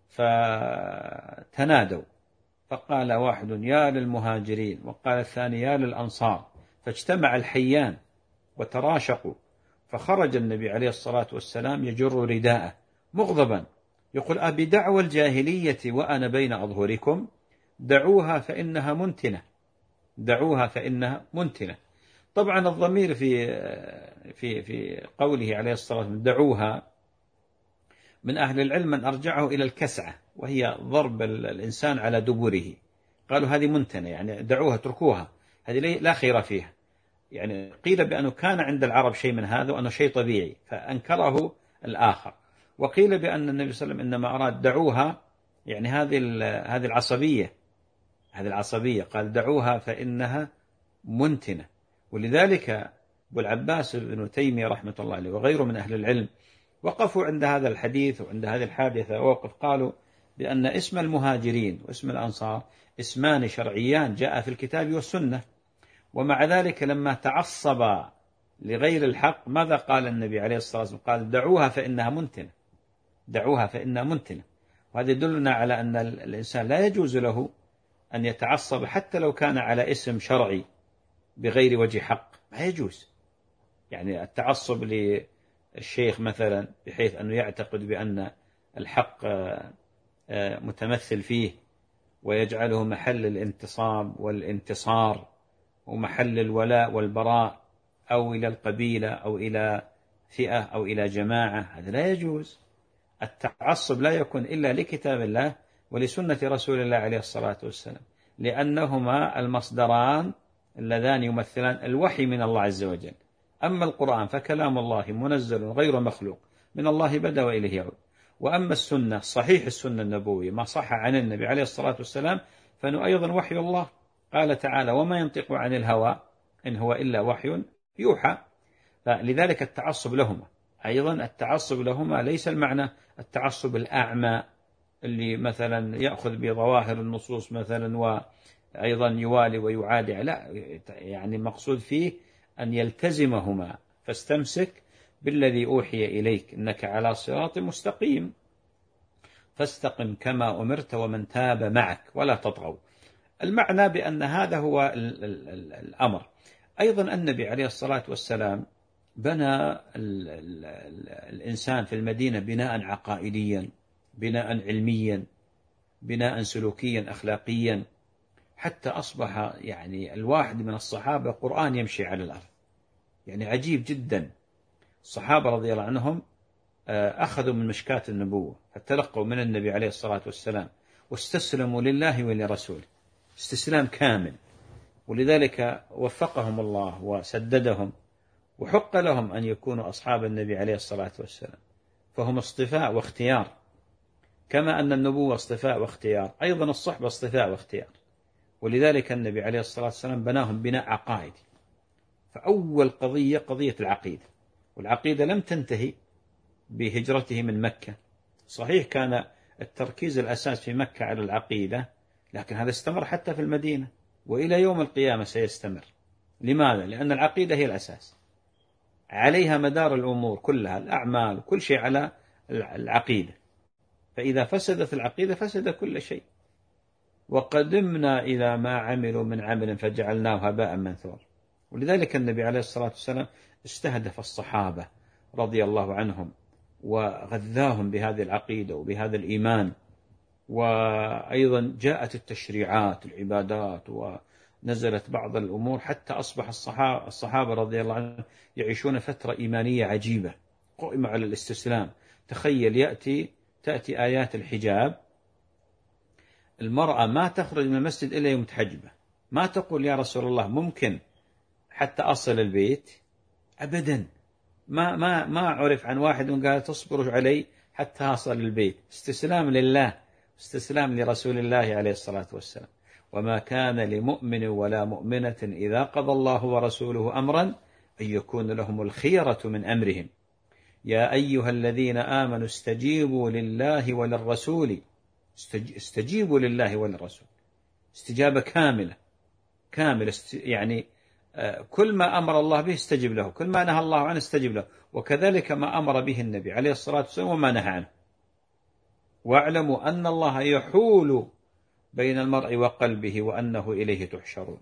فتنادوا، فقال واحد يا للمهاجرين وقال الثاني يا للأنصار، فاجتمع الحيان وتراشقوا، فخرج النبي عليه الصلاة والسلام يجر رداءه مغضبا يقول أبي دعوى الجاهلية وأنا بين أظهركم، دعوها فإنها منتنة، دعوها فإنها منتنة. طبعا الضمير في قوله عليه الصلاة والسلام دعوها، من أهل العلم من أرجعه إلى الكسعة، وهي ضرب الإنسان على دبره، قالوا هذه منتنة يعني دعوها اتركوها، هذه لا خير فيها. يعني قيل بأنه كان عند العرب شيء من هذا وأنه شيء طبيعي فأنكره الآخر، وقيل بأن النبي صلى الله عليه وسلم إنما أراد دعوها يعني هذه العصبية، قال دعوها فإنها منتنة. ولذلك أبو العباس بن تيمية رحمة الله عليه وغيره من أهل العلم وقفوا عند هذا الحديث وعند هذه الحادثة ووقف، قالوا بأن اسم المهاجرين واسم الأنصار اسمان شرعيان جاء في الكتاب والسنة، ومع ذلك لما تعصب لغير الحق ماذا قال النبي عليه الصلاة والسلام؟ قال دعوها فإنها منتنة، دعوها فإنها منتنة. وهذا يدلنا على أن الإنسان لا يجوز له أن يتعصب حتى لو كان على اسم شرعي بغير وجه حق، ما يجوز. يعني التعصب للشيخ مثلا بحيث أنه يعتقد بأن الحق متمثل فيه، ويجعله محل الانتصاب والانتصار ومحل الولاء والبراء، أو إلى القبيلة أو إلى فئة أو إلى جماعة، هذا لا يجوز. التعصب لا يكون إلا لكتاب الله ولسنة رسول الله عليه الصلاة والسلام، لأنهما المصدران اللذان يمثلان الوحي من الله عز وجل. أما القرآن فكلام الله منزل غير مخلوق، من الله بدأ وإليه يعود. وأما السنة صحيح السنة النبوية ما صح عن النبي عليه الصلاة والسلام فإنه أيضا وحي الله. قال تعالى: وما ينطق عن الهوى إن هو إلا وحي يوحى. فلذلك التعصب لهما، أيضا التعصب لهما ليس المعنى التعصب الأعمى اللي مثلا يأخذ بظواهر النصوص مثلا وأيضا يوالي ويعادي، لا، يعني مقصود فيه أن يلتزمهما. فاستمسك بالذي أوحي إليك إنك على صراط مستقيم، فاستقم كما أمرت ومن تاب معك ولا تطغوا. المعنى بأن هذا هو الأمر. أيضا النبي عليه الصلاة والسلام بنى الإنسان في المدينة بناء عقائديا، بناء علميا، بناء سلوكيا أخلاقيا، حتى أصبح يعني الواحد من الصحابة قرآن يمشي على الأرض. يعني عجيب جدا. الصحابة رضي الله عنهم أخذوا من مشكاة النبوة، فتلقوا من النبي عليه الصلاة والسلام واستسلموا لله ولرسوله استسلام كامل، ولذلك وفقهم الله وسددهم، وحق لهم أن يكونوا أصحاب النبي عليه الصلاة والسلام. فهم اصطفاء واختيار، كما أن النبوة اصطفاء واختيار، أيضا الصحبة اصطفاء واختيار. ولذلك النبي عليه الصلاة والسلام بناهم بناء عقائدي. فأول قضية قضية العقيدة، والعقيدة لم تنتهي بهجرته من مكة. صحيح كان التركيز الأساس في مكة على العقيدة، لكن هذا استمر حتى في المدينة وإلى يوم القيامة سيستمر. لماذا؟ لأن العقيدة هي الأساس، عليها مدار الأمور كلها، الأعمال كل شيء على العقيدة. فإذا فسدت العقيدة فسد كل شيء. وقدمنا إلى ما عملوا من عمل فجعلناه هباء منثورا. ولذلك النبي عليه الصلاة والسلام استهدف الصحابة رضي الله عنهم وغذاهم بهذه العقيدة وبهذا الإيمان. وأيضا جاءت التشريعات العبادات ونزلت بعض الأمور حتى أصبح الصحابة رضي الله عنهم يعيشون فترة إيمانية عجيبة قائمة على الاستسلام. تخيل تأتي آيات الحجاب، المرأة ما تخرج من المسجد إلا يوم متحجبة، ما تقول يا رسول الله ممكن حتى أصل البيت، أبدا. ما عرف عن واحد قال تصبر علي حتى أصل البيت. استسلام لله، استسلام لرسول الله عليه الصلاة والسلام. وما كان لمؤمن ولا مؤمنة إذا قضى الله ورسوله أمرا أن يكون لهم الخيرة من أمرهم. يا أيها الذين آمنوا استجيبوا لله وللرسول. استجيبوا لله وللرسول استجابة كاملة يعني كل ما أمر الله به استجب له، كل ما نهى الله عنه استجب له، وكذلك ما أمر به النبي عليه الصلاة والسلام وما نهى عنه. واعلموا أن الله يحول بين المرء وقلبه وأنه إليه تحشرون.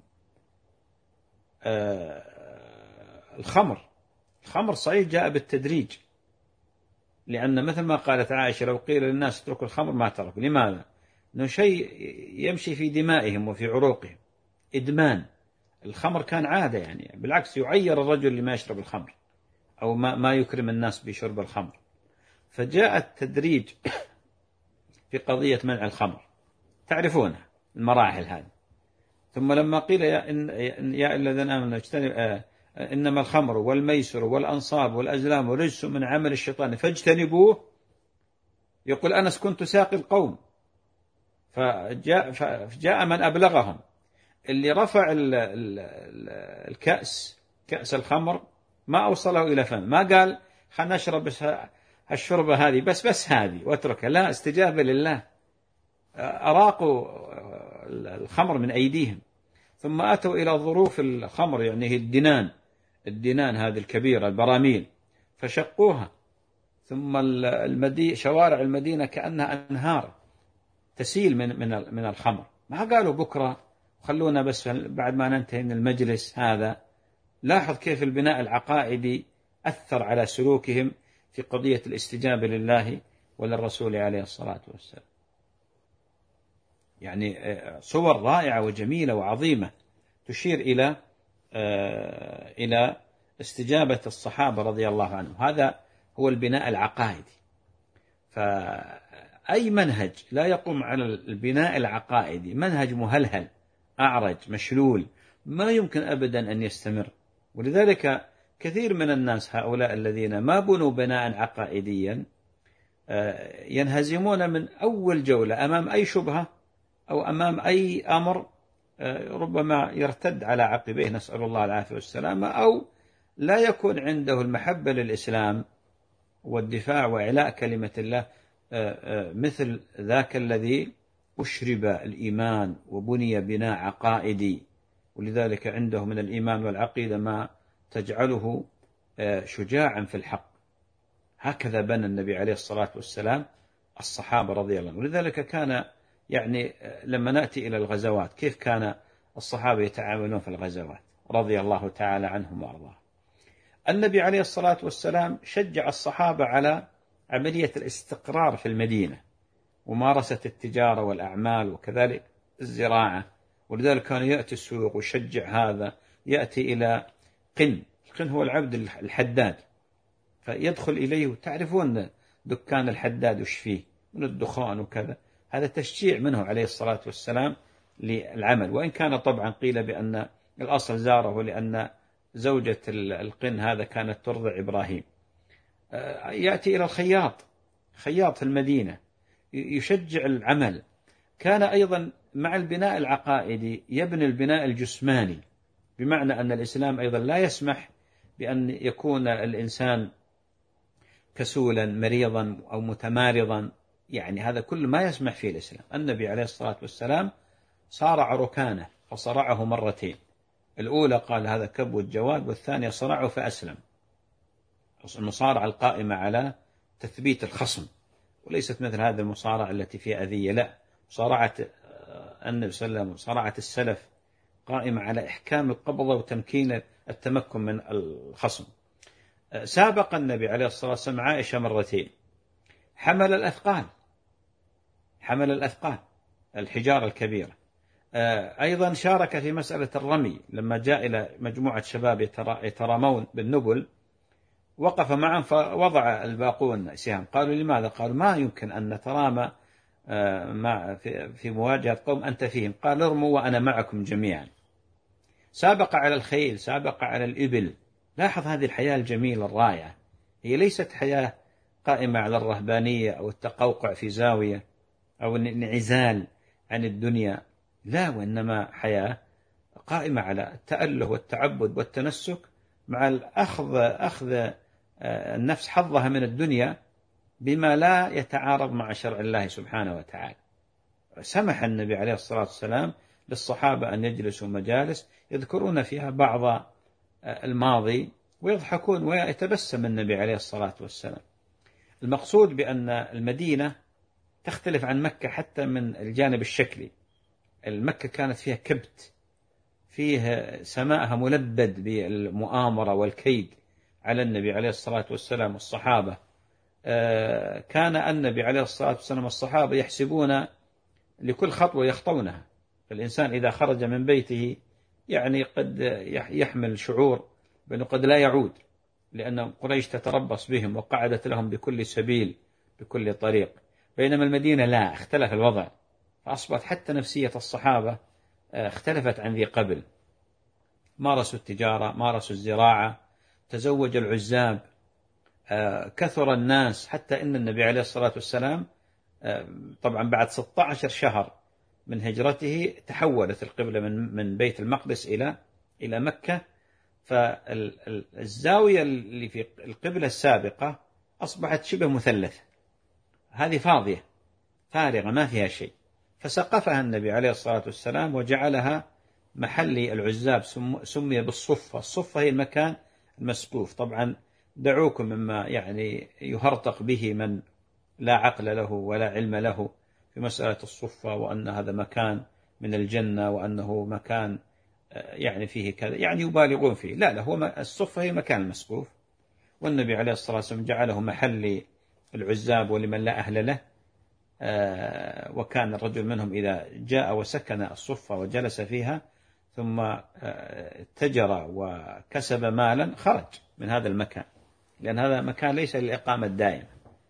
الخمر صحيح جاء بالتدريج، لأن مثل ما قالت عائشة لو قيل للناس اتركوا الخمر ما تركوا. لماذا؟ إنه شيء يمشي في دمائهم وفي عروقهم، إدمان. الخمر كان عادة، يعني بالعكس يعير الرجل لما يشرب الخمر أو ما يكرم الناس بشرب الخمر. فجاء التدريج في قضية منع الخمر، تعرفونها المراحل هذه. ثم لما قيل يا الذين آمنوا اجتنبوا إنما الخمر والميسر والأنصاب والأزلام رجس من عمل الشيطان فاجتنبوه، يقول أنس كنت ساقي القوم، فجاء من أبلغهم اللي رفع كأس الخمر ما أوصله إلى فم، ما قال خلنا نشرب الشربة هذه بس هذه واتركها، لا، استجابة لله. أراقوا الخمر من أيديهم، ثم أتوا إلى ظروف الخمر، يعني هي الدنان هذه الكبيرة البراميل، فشقوها. ثم شوارع المدينة كأنها أنهار تسيل من الخمر. ما قالوا بكرة خلونا بس بعد ما ننتهي من المجلس هذا. لاحظ كيف البناء العقائدي أثر على سلوكهم في قضية الاستجابة لله وللرسول عليه الصلاة والسلام. يعني صور رائعة وجميلة وعظيمة تشير إلى استجابة الصحابة رضي الله عنهم. هذا هو البناء العقائدي. فأي منهج لا يقوم على البناء العقائدي، منهج مهلهل أعرج مشلول، ما يمكن أبدا أن يستمر. ولذلك كثير من الناس هؤلاء الذين ما بنوا بناء عقائديا ينهزمون من أول جولة أمام أي شبهة أو أمام أي أمر، ربما يرتد على عقبيه، نسأل الله العافية والسلامة، أو لا يكون عنده المحبة للإسلام والدفاع وإعلاء كلمة الله مثل ذاك الذي أشرب الإيمان وبني بناء عقائدي. ولذلك عنده من الإيمان والعقيدة ما تجعله شجاعا في الحق. هكذا بنى النبي عليه الصلاة والسلام الصحابة رضي الله عنهم. ولذلك كان يعني لما نأتي إلى الغزوات، كيف كان الصحابة يتعاملون في الغزوات رضي الله تعالى عنهم وأرضاهم. النبي عليه الصلاة والسلام شجع الصحابة على عملية الاستقرار في المدينة، ومارسة التجارة والأعمال وكذلك الزراعة. ولذلك كان يأتي السوق ويشجع هذا، يأتي إلى قن. القن هو العبد الحداد، فيدخل إليه، وتعرفون دكان الحداد وش فيه من الدخان وكذا. هذا تشجيع منه عليه الصلاة والسلام للعمل، وإن كان طبعا قيل بأن الأصل زاره لأن زوجة القن هذا كانت ترضع إبراهيم. يأتي إلى الخياط، خياط في المدينة، يشجع العمل. كان أيضا مع البناء العقائدي يبني البناء الجسماني، بمعنى أن الإسلام أيضا لا يسمح بأن يكون الإنسان كسولا مريضا أو متمارضا، يعني هذا كل ما يسمح فيه الإسلام. النبي عليه الصلاة والسلام صارع ركانه فصرعه مرتين، الأولى قال هذا كبوة جواد، والثانية صرعه فأسلم. المصارعة القائمة على تثبيت الخصم، وليست مثل هذه المصارعة التي فيها أذية، لا، مصارعة النبي صلى الله عليه وسلم مصارعة السلف قائمة على إحكام القبضة وتمكين التمكن من الخصم. سابق النبي عليه الصلاة والسلام عائشة مرتين، حمل الأثقال الحجارة الكبيرة. أيضا شارك في مسألة الرمي، لما جاء إلى مجموعة شباب يترامون بالنبل وقف معهم فوضع الباقون سهام. قالوا لماذا؟ قالوا ما يمكن أن نترامى في مواجهة قوم أنت فيهم. قال ارموا وأنا معكم جميعا. سابق على الخيل، سابق على الإبل. لاحظ هذه الحياة الجميلة الرائعة، هي ليست حياة قائمة على الرهبانية أو التقوقع في زاوية أو الانعزال عن الدنيا، لا، وإنما حياة قائمة على التأله والتعبد والتنسك، مع أخذ النفس حظها من الدنيا بما لا يتعارض مع شرع الله سبحانه وتعالى. سمح النبي عليه الصلاة والسلام للصحابة أن يجلسوا مجالس يذكرون فيها بعض الماضي ويضحكون ويتبسم النبي عليه الصلاة والسلام. المقصود بأن المدينة تختلف عن مكة حتى من الجانب الشكلي. المكة كانت فيها كبت، فيه سماءها ملبد بالمؤامرة والكيد على النبي عليه الصلاة والسلام والصحابة. كان النبي عليه الصلاة والسلام والصحابة يحسبون لكل خطوة يخطونها. الإنسان إذا خرج من بيته يعني قد يحمل شعور بأنه قد لا يعود، لأن قريش تتربص بهم وقعدت لهم بكل سبيل بكل طريق. بينما المدينة لا، اختلف الوضع، فأصبحت حتى نفسية الصحابة اختلفت عن ذي قبل. مارسوا التجارة، مارسوا الزراعة، تزوج العزاب، كثر الناس، حتى إن النبي عليه الصلاة والسلام طبعا بعد 16 شهر من هجرته تحولت القبلة من بيت المقدس إلى مكة. فالزاوية اللي في القبلة السابقة أصبحت شبه مثلثة، هذه فاضية فارغة ما فيها شيء، فسقفها النبي عليه الصلاة والسلام وجعلها محل العزاب، سمي بالصفة. الصفة هي المكان المسقوف. طبعا دعوكم مما يعني يهرطق به من لا عقل له ولا علم له في مسألة الصفة، وأن هذا مكان من الجنة وأنه مكان يعني فيه كذا، يعني يبالغون فيه. لا، هو الصفة هي المكان المسقوف، والنبي عليه الصلاة والسلام جعله محل العزاب ولمن لا أهل له. وكان الرجل منهم إذا جاء وسكن الصفة وجلس فيها ثم اتجر وكسب مالا خرج من هذا المكان، لأن هذا مكان ليس للإقامة الدائمة،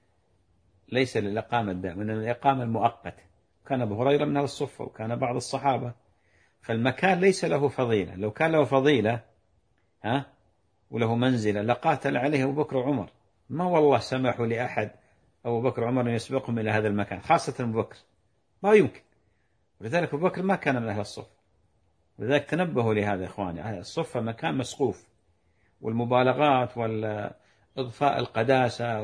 ليس للإقامة الدائمة، من الإقامة المؤقتة. كان أبو هريرة من أهل الصفة وكان بعض الصحابة، فالمكان ليس له فضيلة. لو كان له فضيلة وله منزلة لقاتل عليه أبو بكر وعمر، ما والله سمحوا لأحد أبو بكر وعمر أن يسبقهم إلى هذا المكان، خاصة أبو بكر، ما يمكن. ولذلك أبو بكر ما كان من أهل الصفة، ولذلك تنبهوا لهذا إخواني. الصفة مكان مسقوف، والمبالغات والإضفاء القداسة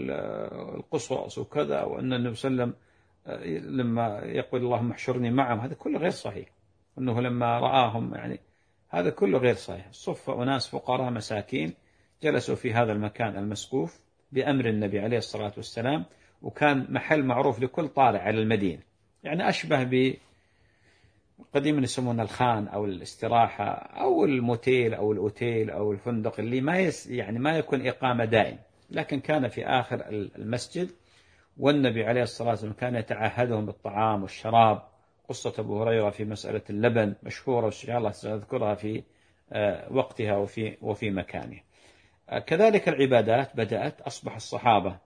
والقصص وكذا، وأن النبي صلى الله عليه وسلم لما يقول اللهم احشرني معهم، هذا كله غير صحيح. أنه لما رآهم يعني هذا كله غير صحيح. الصفة أناس فقراء مساكين جلسوا في هذا المكان المسقوف بأمر النبي عليه الصلاة والسلام، وكان محل معروف لكل طالع على المدينة، يعني أشبه قديما يسمونه الخان أو الاستراحة أو الموتيل أو الأوتيل أو الفندق اللي يعني ما يكون إقامة دائم، لكن كان في آخر المسجد. والنبي عليه الصلاة والسلام كان يتعهدهم بالطعام والشراب. قصة أبو هريرة في مسألة اللبن مشهورة، وإن شاء الله سأذكرها في وقتها وفي مكانه. كذلك العبادات بدأت، أصبح الصحابة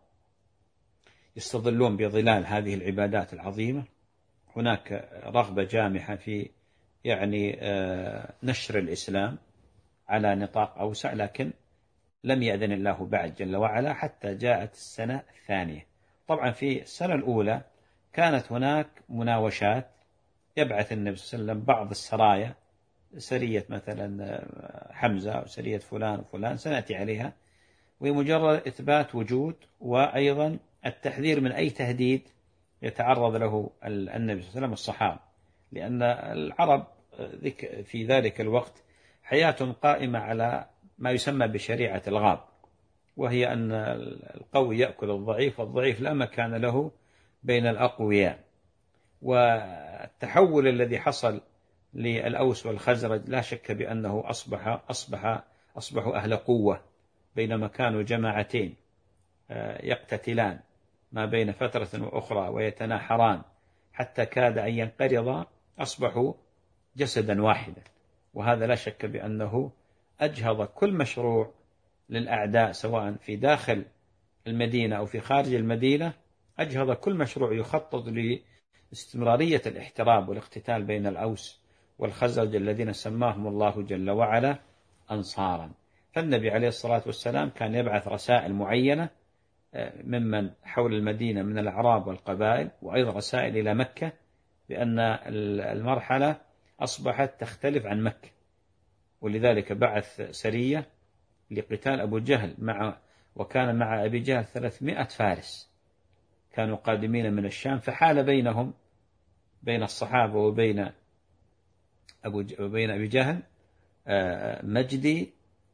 يستظلون بظلال هذه العبادات العظيمة. هناك رغبة جامحة في يعني نشر الإسلام على نطاق أوسع، لكن لم يأذن الله بعد جل وعلا حتى جاءت السنة الثانية. طبعا في السنة الأولى كانت هناك مناوشات، يبعث النبي صلى الله عليه وسلم بعض السرايا، سرية مثلا حمزة أو سرية فلان وفلان سنأتي عليها، ومجرد إثبات وجود، وأيضا التحذير من أي تهديد يتعرض له النبي صلى الله عليه وسلم والصحابة، لأن العرب في ذلك الوقت حياة قائمة على ما يسمى بشريعة الغاب، وهي أن القوي يأكل الضعيف، والضعيف لا مكان له بين الأقوياء. والتحول الذي حصل للأوس والخزرج لا شك بأنه أصبحوا أهل قوة، بينما كانوا جماعتين يقتتلان ما بين فترة وأخرى ويتناحران حتى كاد أن ينقرضا، أصبحوا جسدا واحدا. وهذا لا شك بأنه أجهض كل مشروع للأعداء، سواء في داخل المدينة أو في خارج المدينة، أجهض كل مشروع يخطط لاستمرارية الاحتراب والاقتتال بين الأوس والخزرج الذين سماهم الله جل وعلا أنصارا. فالنبي عليه الصلاة والسلام كان يبعث رسائل معينة ممن حول المدينة من الأعراب والقبائل، وأيضا رسائل إلى مكة بأن المرحلة أصبحت تختلف عن مكة، ولذلك بعث سرية لقتال أبو جهل وكان مع أبي جهل 300 فارس كانوا قادمين من الشام، فحال بينهم بين الصحابة وبين أبي جهل مجدي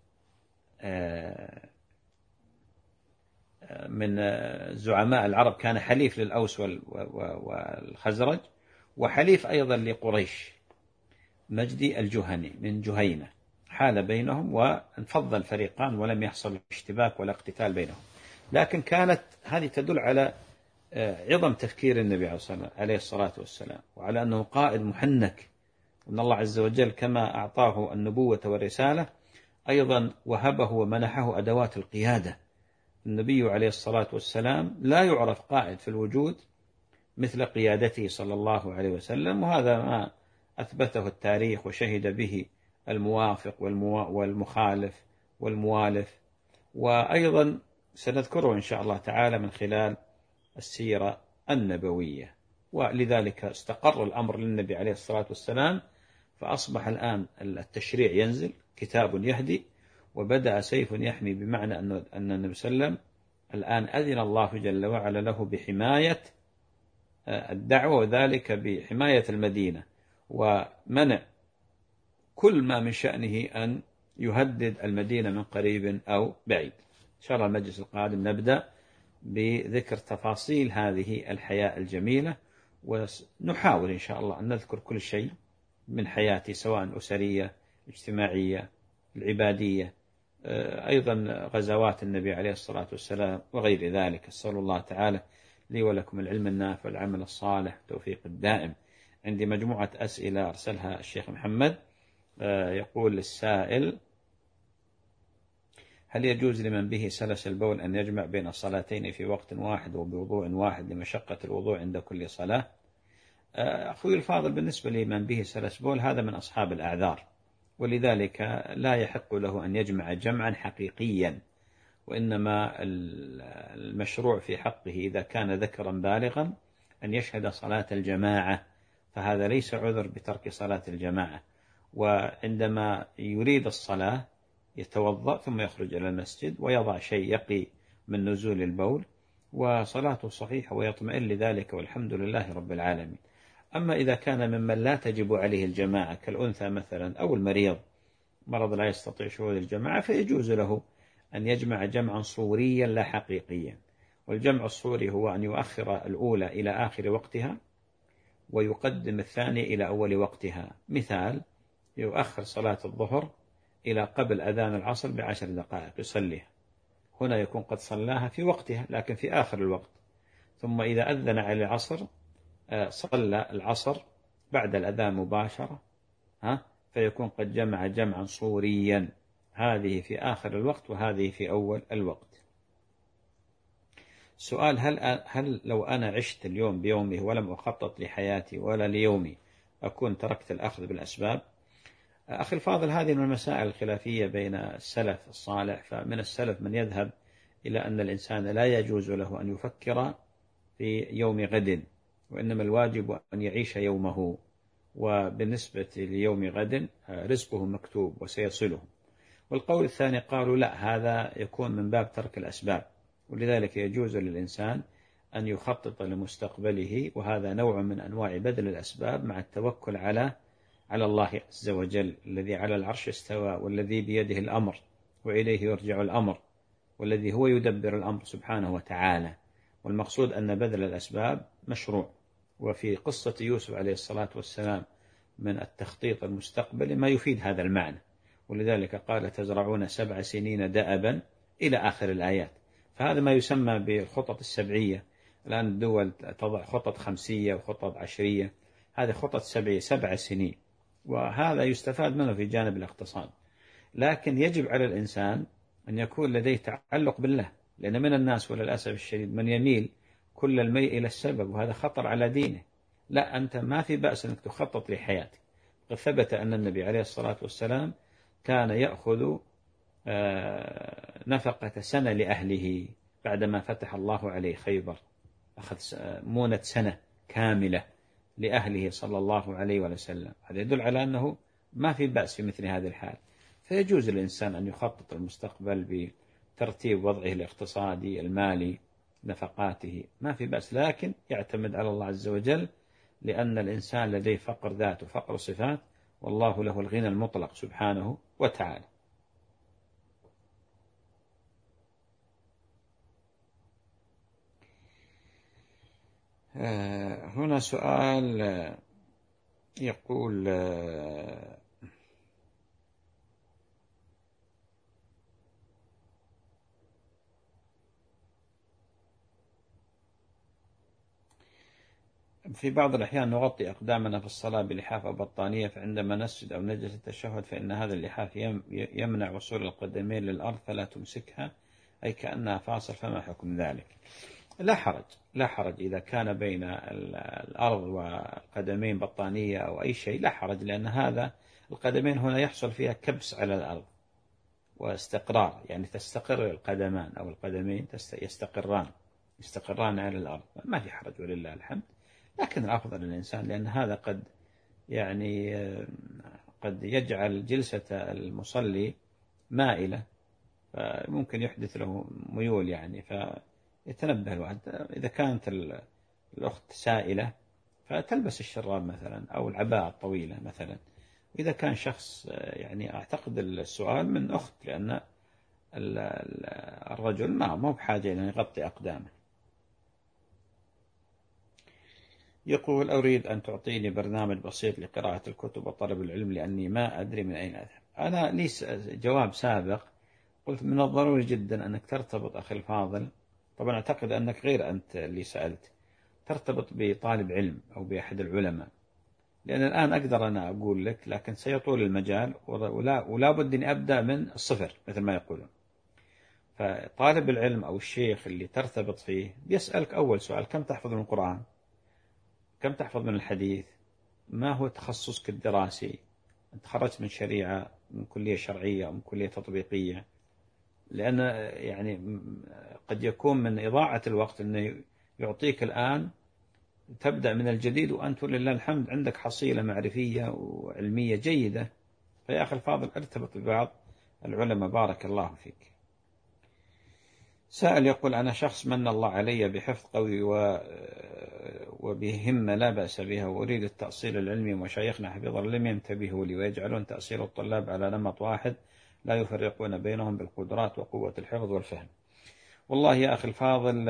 من زعماء العرب، كان حليف للأوس والخزرج وحليف أيضا لقريش، مجدي الجهني من جهينة، حال بينهم وانفض الفريقان ولم يحصل اشتباك ولا اقتتال بينهم. لكن كانت هذه تدل على عظم تفكير النبي عليه الصلاة والسلام، وعلى أنه قائد محنك، وأن الله عز وجل كما أعطاه النبوة والرسالة أيضا وهبه ومنحه أدوات القيادة. النبي عليه الصلاة والسلام لا يعرف قائد في الوجود مثل قيادته صلى الله عليه وسلم، وهذا ما أثبته التاريخ وشهد به الموافق والمخالف والموالف، وأيضا سنذكره إن شاء الله تعالى من خلال السيرة النبوية. ولذلك استقر الأمر للنبي عليه الصلاة والسلام، فأصبح الآن التشريع ينزل، كتاب يهدي، وبدأ سيف يحمي، بمعنى أن النبي صلى الله عليه وسلم الآن أذن الله جل وعلا له بحماية الدعوة، وذلك بحماية المدينة ومنع كل ما من شأنه أن يهدد المدينة من قريب أو بعيد. إن شاء الله المجلس القادم نبدأ بذكر تفاصيل هذه الحياة الجميلة، ونحاول إن شاء الله أن نذكر كل شيء من حياتي، سواء أسرية، اجتماعية، العبادية، أيضا غزوات النبي عليه الصلاة والسلام وغير ذلك. أسأل الله تعالى لي ولكم العلم النافع والعمل الصالح والتوفيق الدائم. عندي مجموعة أسئلة أرسلها الشيخ محمد. يقول السائل: هل يجوز لمن به سلس البول أن يجمع بين الصلاتين في وقت واحد وبوضوء واحد لمشقة الوضوء عند كل صلاة؟ أخوي الفاضل، بالنسبة لمن به سلس بول هذا من أصحاب الأعذار، ولذلك لا يحق له أن يجمع جمعا حقيقيا، وإنما المشروع في حقه إذا كان ذكرا بالغا أن يشهد صلاة الجماعة، فهذا ليس عذر بترك صلاة الجماعة. وعندما يريد الصلاة يتوضأ ثم يخرج إلى المسجد ويضع شيء يقي من نزول البول، وصلاته صحيحة ويطمئن لذلك والحمد لله رب العالمين. أما إذا كان ممن لا تجب عليه الجماعة كالأنثى مثلا أو المريض، مرض لا يستطيع شهود الجماعة، فيجوز له أن يجمع جمعا صوريا لا حقيقيا. والجمع الصوري هو أن يؤخر الأولى إلى آخر وقتها ويقدم الثانية إلى أول وقتها. مثال: يؤخر صلاة الظهر إلى قبل أذان العصر ب10 دقائق يصليها، هنا يكون قد صلاها في وقتها لكن في آخر الوقت، ثم إذا أذن على العصر صلى العصر بعد الأذان مباشرة، فيكون قد جمع جمعا صوريا، هذه في آخر الوقت وهذه في أول الوقت. سؤال: هل لو أنا عشت اليوم بيومه ولم أخطط لحياتي ولا ليومي أكون تركت الأخذ بالأسباب؟ أخي الفاضل، هذه من المسائل الخلافية بين السلف الصالح، فمن السلف من يذهب إلى أن الإنسان لا يجوز له أن يفكر في يوم غد، وإنما الواجب أن يعيش يومه، وبالنسبة ليوم غد رزقه مكتوب وسيصله. والقول الثاني قالوا لا، هذا يكون من باب ترك الأسباب، ولذلك يجوز للإنسان أن يخطط لمستقبله، وهذا نوع من أنواع بذل الأسباب مع التوكل على الله عز وجل الذي على العرش استوى، والذي بيده الأمر وإليه يرجع الأمر، والذي هو يدبر الأمر سبحانه وتعالى. والمقصود أن بذل الأسباب مشروع. وفي قصة يوسف عليه الصلاة والسلام من التخطيط المستقبلي ما يفيد هذا المعنى، ولذلك قال: تزرعون 7 سنين دأبا إلى آخر الآيات. فهذا ما يسمى بالخطط السبعية. الآن الدول تضع خطط 5 وخطط 10، هذه خطط 7 سنين، وهذا يستفاد منه في جانب الاقتصاد. لكن يجب على الإنسان أن يكون لديه تعلق بالله، لأن من الناس وللأسف الشديد من يميل كل الميل إلى السبب، وهذا خطر على دينه. لا، أنت ما في بأس أنك تخطط لحياتك. قد ثبت أن النبي عليه الصلاة والسلام كان يأخذ نفقة سنة لأهله بعدما فتح الله عليه خيبر، أخذ مونة سنة كاملة لأهله صلى الله عليه وسلم. هذا يدل على أنه ما في بأس في مثل هذه الحال. فيجوز للإنسان أن يخطط المستقبل بترتيب وضعه الاقتصادي المالي، نفقاته، ما في بأس، لكن يعتمد على الله عز وجل، لأن الإنسان لديه فقر ذات وفقر صفات، والله له الغنى المطلق سبحانه وتعالى. هنا سؤال يقول: في بعض الأحيان نغطي أقدامنا في الصلاة بلحاف أو بطانية، فعندما نسجد أو نجلس التشهد فإن هذا اللحاف يمنع وصول القدمين للأرض فلا تمسكها، أي كأنها فاصل، فما حكم ذلك؟ لا حرج إذا كان بين الأرض والقدمين بطانية أو أي شيء، لا حرج، لأن هذا القدمين هنا يحصل فيها كبس على الأرض واستقرار، يعني تستقر القدمان أو القدمين يستقران على الأرض، ما في حرج ولله الحمد. لكن الأفضل للإنسان، لأن هذا قد يجعل جلسة المصلي مائلة، فممكن يحدث له ميول، يعني فيتنبه الواحد. إذا كانت الأخت سائلة فتلبس الشراب مثلا أو العباءة الطويلة مثلا. وإذا كان شخص، يعني أعتقد السؤال من أخت، لأن الرجل ما هو بحاجة إلى أن يغطي أقدامه. يقول: أريد أن تعطيني برنامج بسيط لقراءة الكتب وطلب العلم، لأني ما أدري من أين أذهب. أنا لي جواب سابق، قلت من الضروري جدا أنك ترتبط أخي الفاضل طبعا أعتقد أنك غير أنت اللي سألت، ترتبط بطالب علم أو بأحد العلماء، لأن الآن أقدر أنا أقول لك، لكن سيطول المجال ولا بد أني أبدأ من الصفر مثل ما يقولون. فطالب العلم أو الشيخ اللي ترتبط فيه بيسألك أول سؤال: كم تحفظ من القرآن؟ كم تحفظ من الحديث؟ ما هو تخصصك الدراسي؟ تخرجت من شريعة، من كلية شرعية، أو من كلية تطبيقية؟ لأن يعني قد يكون من إضاعة الوقت أنه يعطيك الآن تبدأ من الجديد، وأنت ولله الحمد عندك حصيلة معرفية وعلمية جيدة. فيا أخي الفاضل، ارتبط ببعض العلماء بارك الله فيك. سائل يقول: أنا شخص من الله علي بحفظ قوي وبهمة لا بأس بها، وأريد التأصيل العلمي، ومشايخنا حفظه لم ينتبهوا لي، ويجعلون تأصيل الطلاب على نمط واحد لا يفرقون بينهم بالقدرات وقوة الحفظ والفهم. والله يا أخي الفاضل،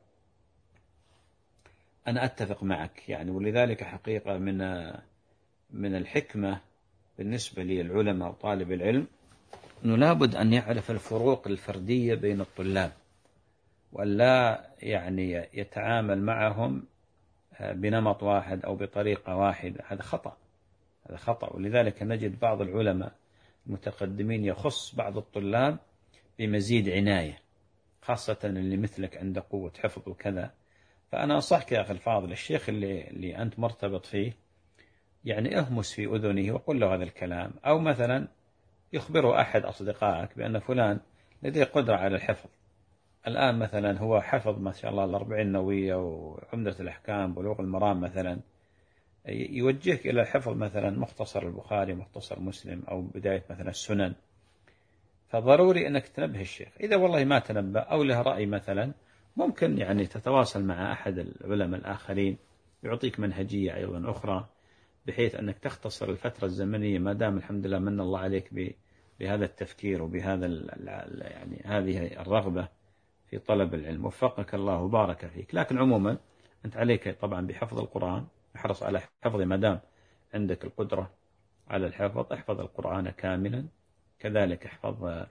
أنا أتفق معك يعني، ولذلك حقيقة من الحكمة بالنسبة للعلماء وطالب العلم أنه لابد أن يعرف الفروق الفردية بين الطلاب، وأن لا يعني يتعامل معهم بنمط واحد أو بطريقة واحدة. هذا خطأ، هذا خطأ. ولذلك نجد بعض العلماء المتقدمين يخص بعض الطلاب بمزيد عناية، خاصة اللي مثلك عنده قوة حفظ وكذا. فأنا أنصحك يا أخي الفاضل، الشيخ اللي أنت مرتبط فيه يعني اهمس في أذنه وقل له هذا الكلام، أو مثلا يخبره أحد أصدقائك بأن فلان لديه قدرة على الحفظ. الآن مثلا هو حفظ ما شاء الله 40 نووية وعمدة الأحكام، بلوغ المرام مثلا، يوجهك إلى حفظ مثلا مختصر البخاري، مختصر مسلم، أو بداية مثلا السنن. فضروري أنك تنبه الشيخ. إذا والله ما تنبه أو له رأي مثلا، ممكن يعني تتواصل مع أحد العلماء الآخرين يعطيك منهجية أيضا أخرى، بحيث أنك تختصر الفترة الزمنية، ما دام الحمد لله من الله عليك بهذا التفكير وبهذا يعني هذه الرغبة في طلب العلم. وفقك الله وبارك فيك. لكن عموما أنت عليك طبعا بحفظ القرآن، احرص على حفظه ما دام عندك القدرة على الحفظ. احفظ القرآن كاملا، كذلك احفظ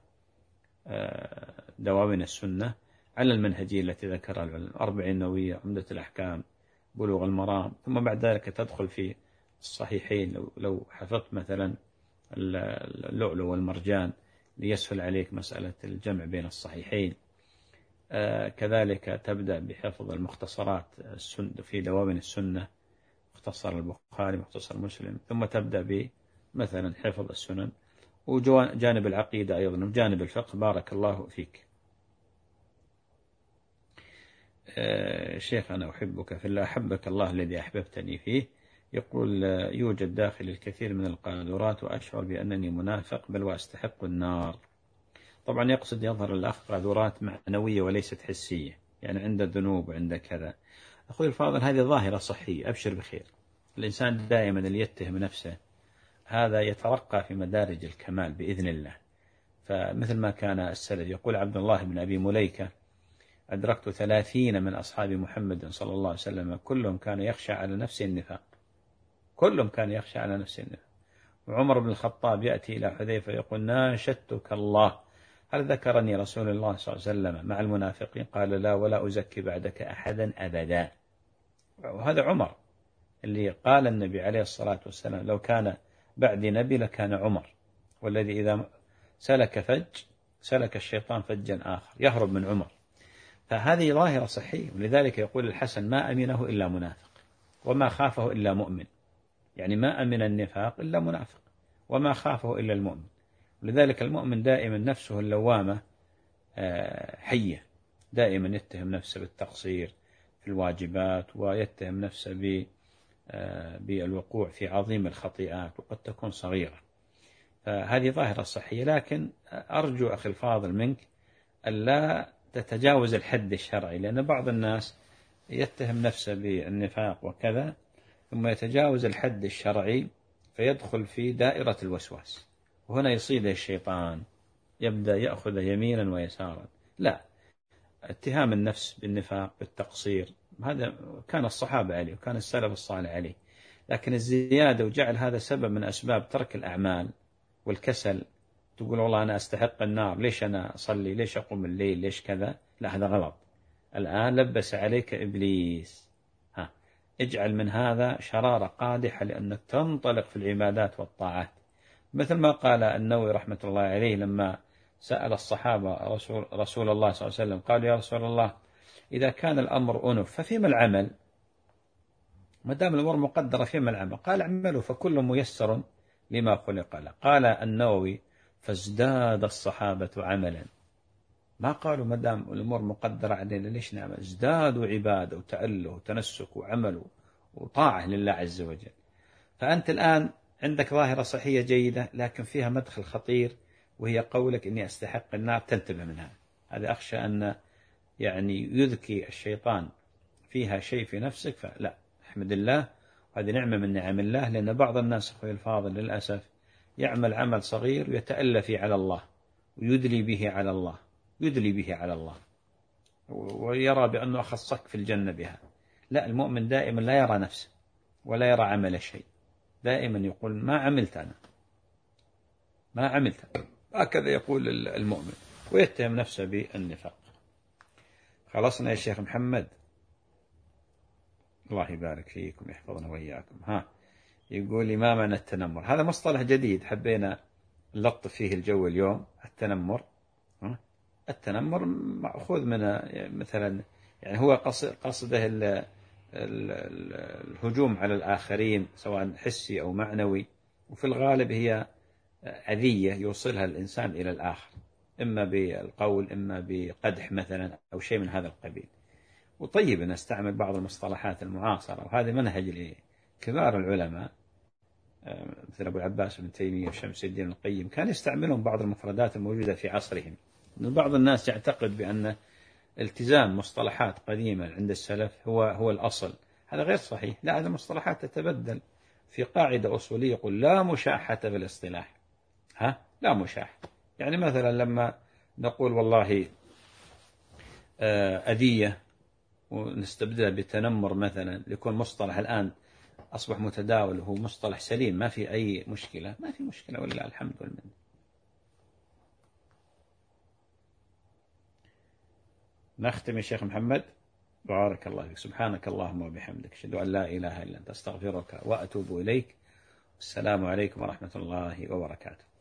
دواوين السنة على المنهجية التي ذكرها العلم: 40 نووية، عمدة الأحكام، بلوغ المرام. ثم بعد ذلك تدخل في الصحيحين، لو حفظت مثلا اللؤلؤ والمرجان ليسهل عليك مسألة الجمع بين الصحيحين. كذلك تبدأ بحفظ المختصرات في دواوين السنة، مختصر البخاري، مختصر مسلم. ثم تبدأ بمثلا حفظ السنن، وجانب العقيدة أيضا، وجانب الفقه. بارك الله فيك. شيخ أنا أحبك في الله، أحبك الله الذي أحببتني فيه. يقول: يوجد داخل الكثير من القاذورات، وأشعر بأنني منافق بل وأستحق النار. طبعا يقصد يظهر الأخ قاذورات معنوية وليست حسية، يعني عنده ذنوب وعنده كذا. أخوي الفاضل، هذه ظاهرة صحية، أبشر بخير. الإنسان دائما اللي يتهم نفسه هذا يترقى في مدارج الكمال بإذن الله. فمثل ما كان السلف، يقول عبد الله بن أبي مليكة: أدركت 30 من أصحاب محمد صلى الله عليه وسلم كلهم كان يخشى على نفسه النفاق، كلهم كان يخشى على نفسه النفاق. وعمر بن الخطاب يأتي إلى حذيفة يقول: ناشدتك الله، هل ذكرني رسول الله صلى الله عليه وسلم مع المنافقين؟ قال: لا، ولا أزكي بعدك أحدا أبدا. وهذا عمر اللي قال النبي عليه الصلاة والسلام: لو كان بعدي نبي لكان عمر، والذي إذا سلك فج سلك الشيطان فجا آخر، يهرب من عمر. فهذه ظاهرة صحية. ولذلك يقول الحسن: ما أمنه إلا منافق، وما خافه إلا مؤمن. يعني ما أمن النفاق إلا منافق، وما خافه إلا المؤمن. ولذلك المؤمن دائما نفسه اللوامة حية، دائما يتهم نفسه بالتقصير في الواجبات، ويتهم نفسه بالوقوع في عظيم الخطيئات، وقد تكون صغيرة. فهذه ظاهرة صحية. لكن أرجو أخي الفاضل منك ألا تتجاوز الحد الشرعي، لأن بعض الناس يتهم نفسه بالنفاق وكذا، ثم يتجاوز الحد الشرعي فيدخل في دائرة الوسواس، وهنا يصيده الشيطان، يبدأ يأخذ يمينا ويسارا. لا، اتهام النفس بالنفاق بالتقصير هذا كان الصحابة عليه، وكان السلف الصالح عليه. لكن الزيادة وجعل هذا سبب من أسباب ترك الأعمال والكسل، تقول والله أنا أستحق النار، ليش أنا أصلي، ليش أقوم الليل، ليش كذا، لا، هذا غلط. الآن لبس عليك إبليس. اجعل من هذا شرارة قادحة لأنك تنطلق في العبادات والطاعات، مثل ما قال النووي رحمة الله عليه لما سأل الصحابة رسول الله صلى الله عليه وسلم، قالوا يا رسول الله إذا كان الأمر أنف ففيما العمل؟ ما دام الأمور مقدرة فيما العمل؟ قال اعملوا فكل ميسر لما خلق له. قال النووي فازداد الصحابة عملا، ما قالوا ما دام الأمور مقدرة علينا ليش نعمل، ازدادوا عبادة وتأله وتنسك وعمل وطاعة لله عز وجل. فأنت الآن عندك ظاهرة صحية جيدة لكن فيها مدخل خطير، وهي قولك إني أستحق النار، تنتبه منها. هذا أخشى أن يعني يذكي الشيطان فيها شيء في نفسك، فلا، احمد الله، هذه نعمة من نعم الله. لأن بعض الناس أخوي الفاضل للأسف يعمل عمل صغير ويتألى فيه على الله ويدلي به على الله، يدلي به على الله ويرى بأنه أخصك في الجنة بها. لا، المؤمن دائما لا يرى نفسه ولا يرى عمل شيء، دائما يقول ما عملت أنا، ما عملت أنا. هكذا يقول المؤمن ويتهم نفسه بالنفاق. خلصنا يا شيخ محمد؟ الله يبارك فيكم يحفظنا وإياكم. يقول لي ما معنى التنمر؟ هذا مصطلح جديد حبينا نلطف فيه الجو اليوم. التنمر، التنمر مأخوذ من مثلا يعني هو قصده الهجوم على الآخرين سواء حسي أو معنوي، وفي الغالب هي أذية يوصلها الإنسان إلى الآخر، إما بالقول إما بقدح مثلا أو شيء من هذا القبيل. وطيب نستعمل بعض المصطلحات المعاصرة، وهذا منهج لكبار العلماء مثل أبو العباس بن تيمية وشمس الدين القيم، كان يستعملون بعض المفردات الموجودة في عصرهم. بعض الناس يعتقد بأن التزام مصطلحات قديمة عند السلف هو الأصل، هذا غير صحيح. لا، هذه المصطلحات تتبدل في قاعدة أصولية يقول لا مشاحة بالاصطلاح. لا مشاحة، يعني مثلا لما نقول والله أذية ونستبدلها بتنمر مثلا، يكون مصطلح الآن أصبح متداول وهو مصطلح سليم، ما في أي مشكلة، ما في مشكلة ولله الحمد والمنة. نختم يا شيخ محمد. بارك الله فيك، سبحانك اللهم وبحمدك، أشهد أن لا إله إلا أنت، أستغفرك وأتوب إليك. السلام عليكم ورحمة الله وبركاته.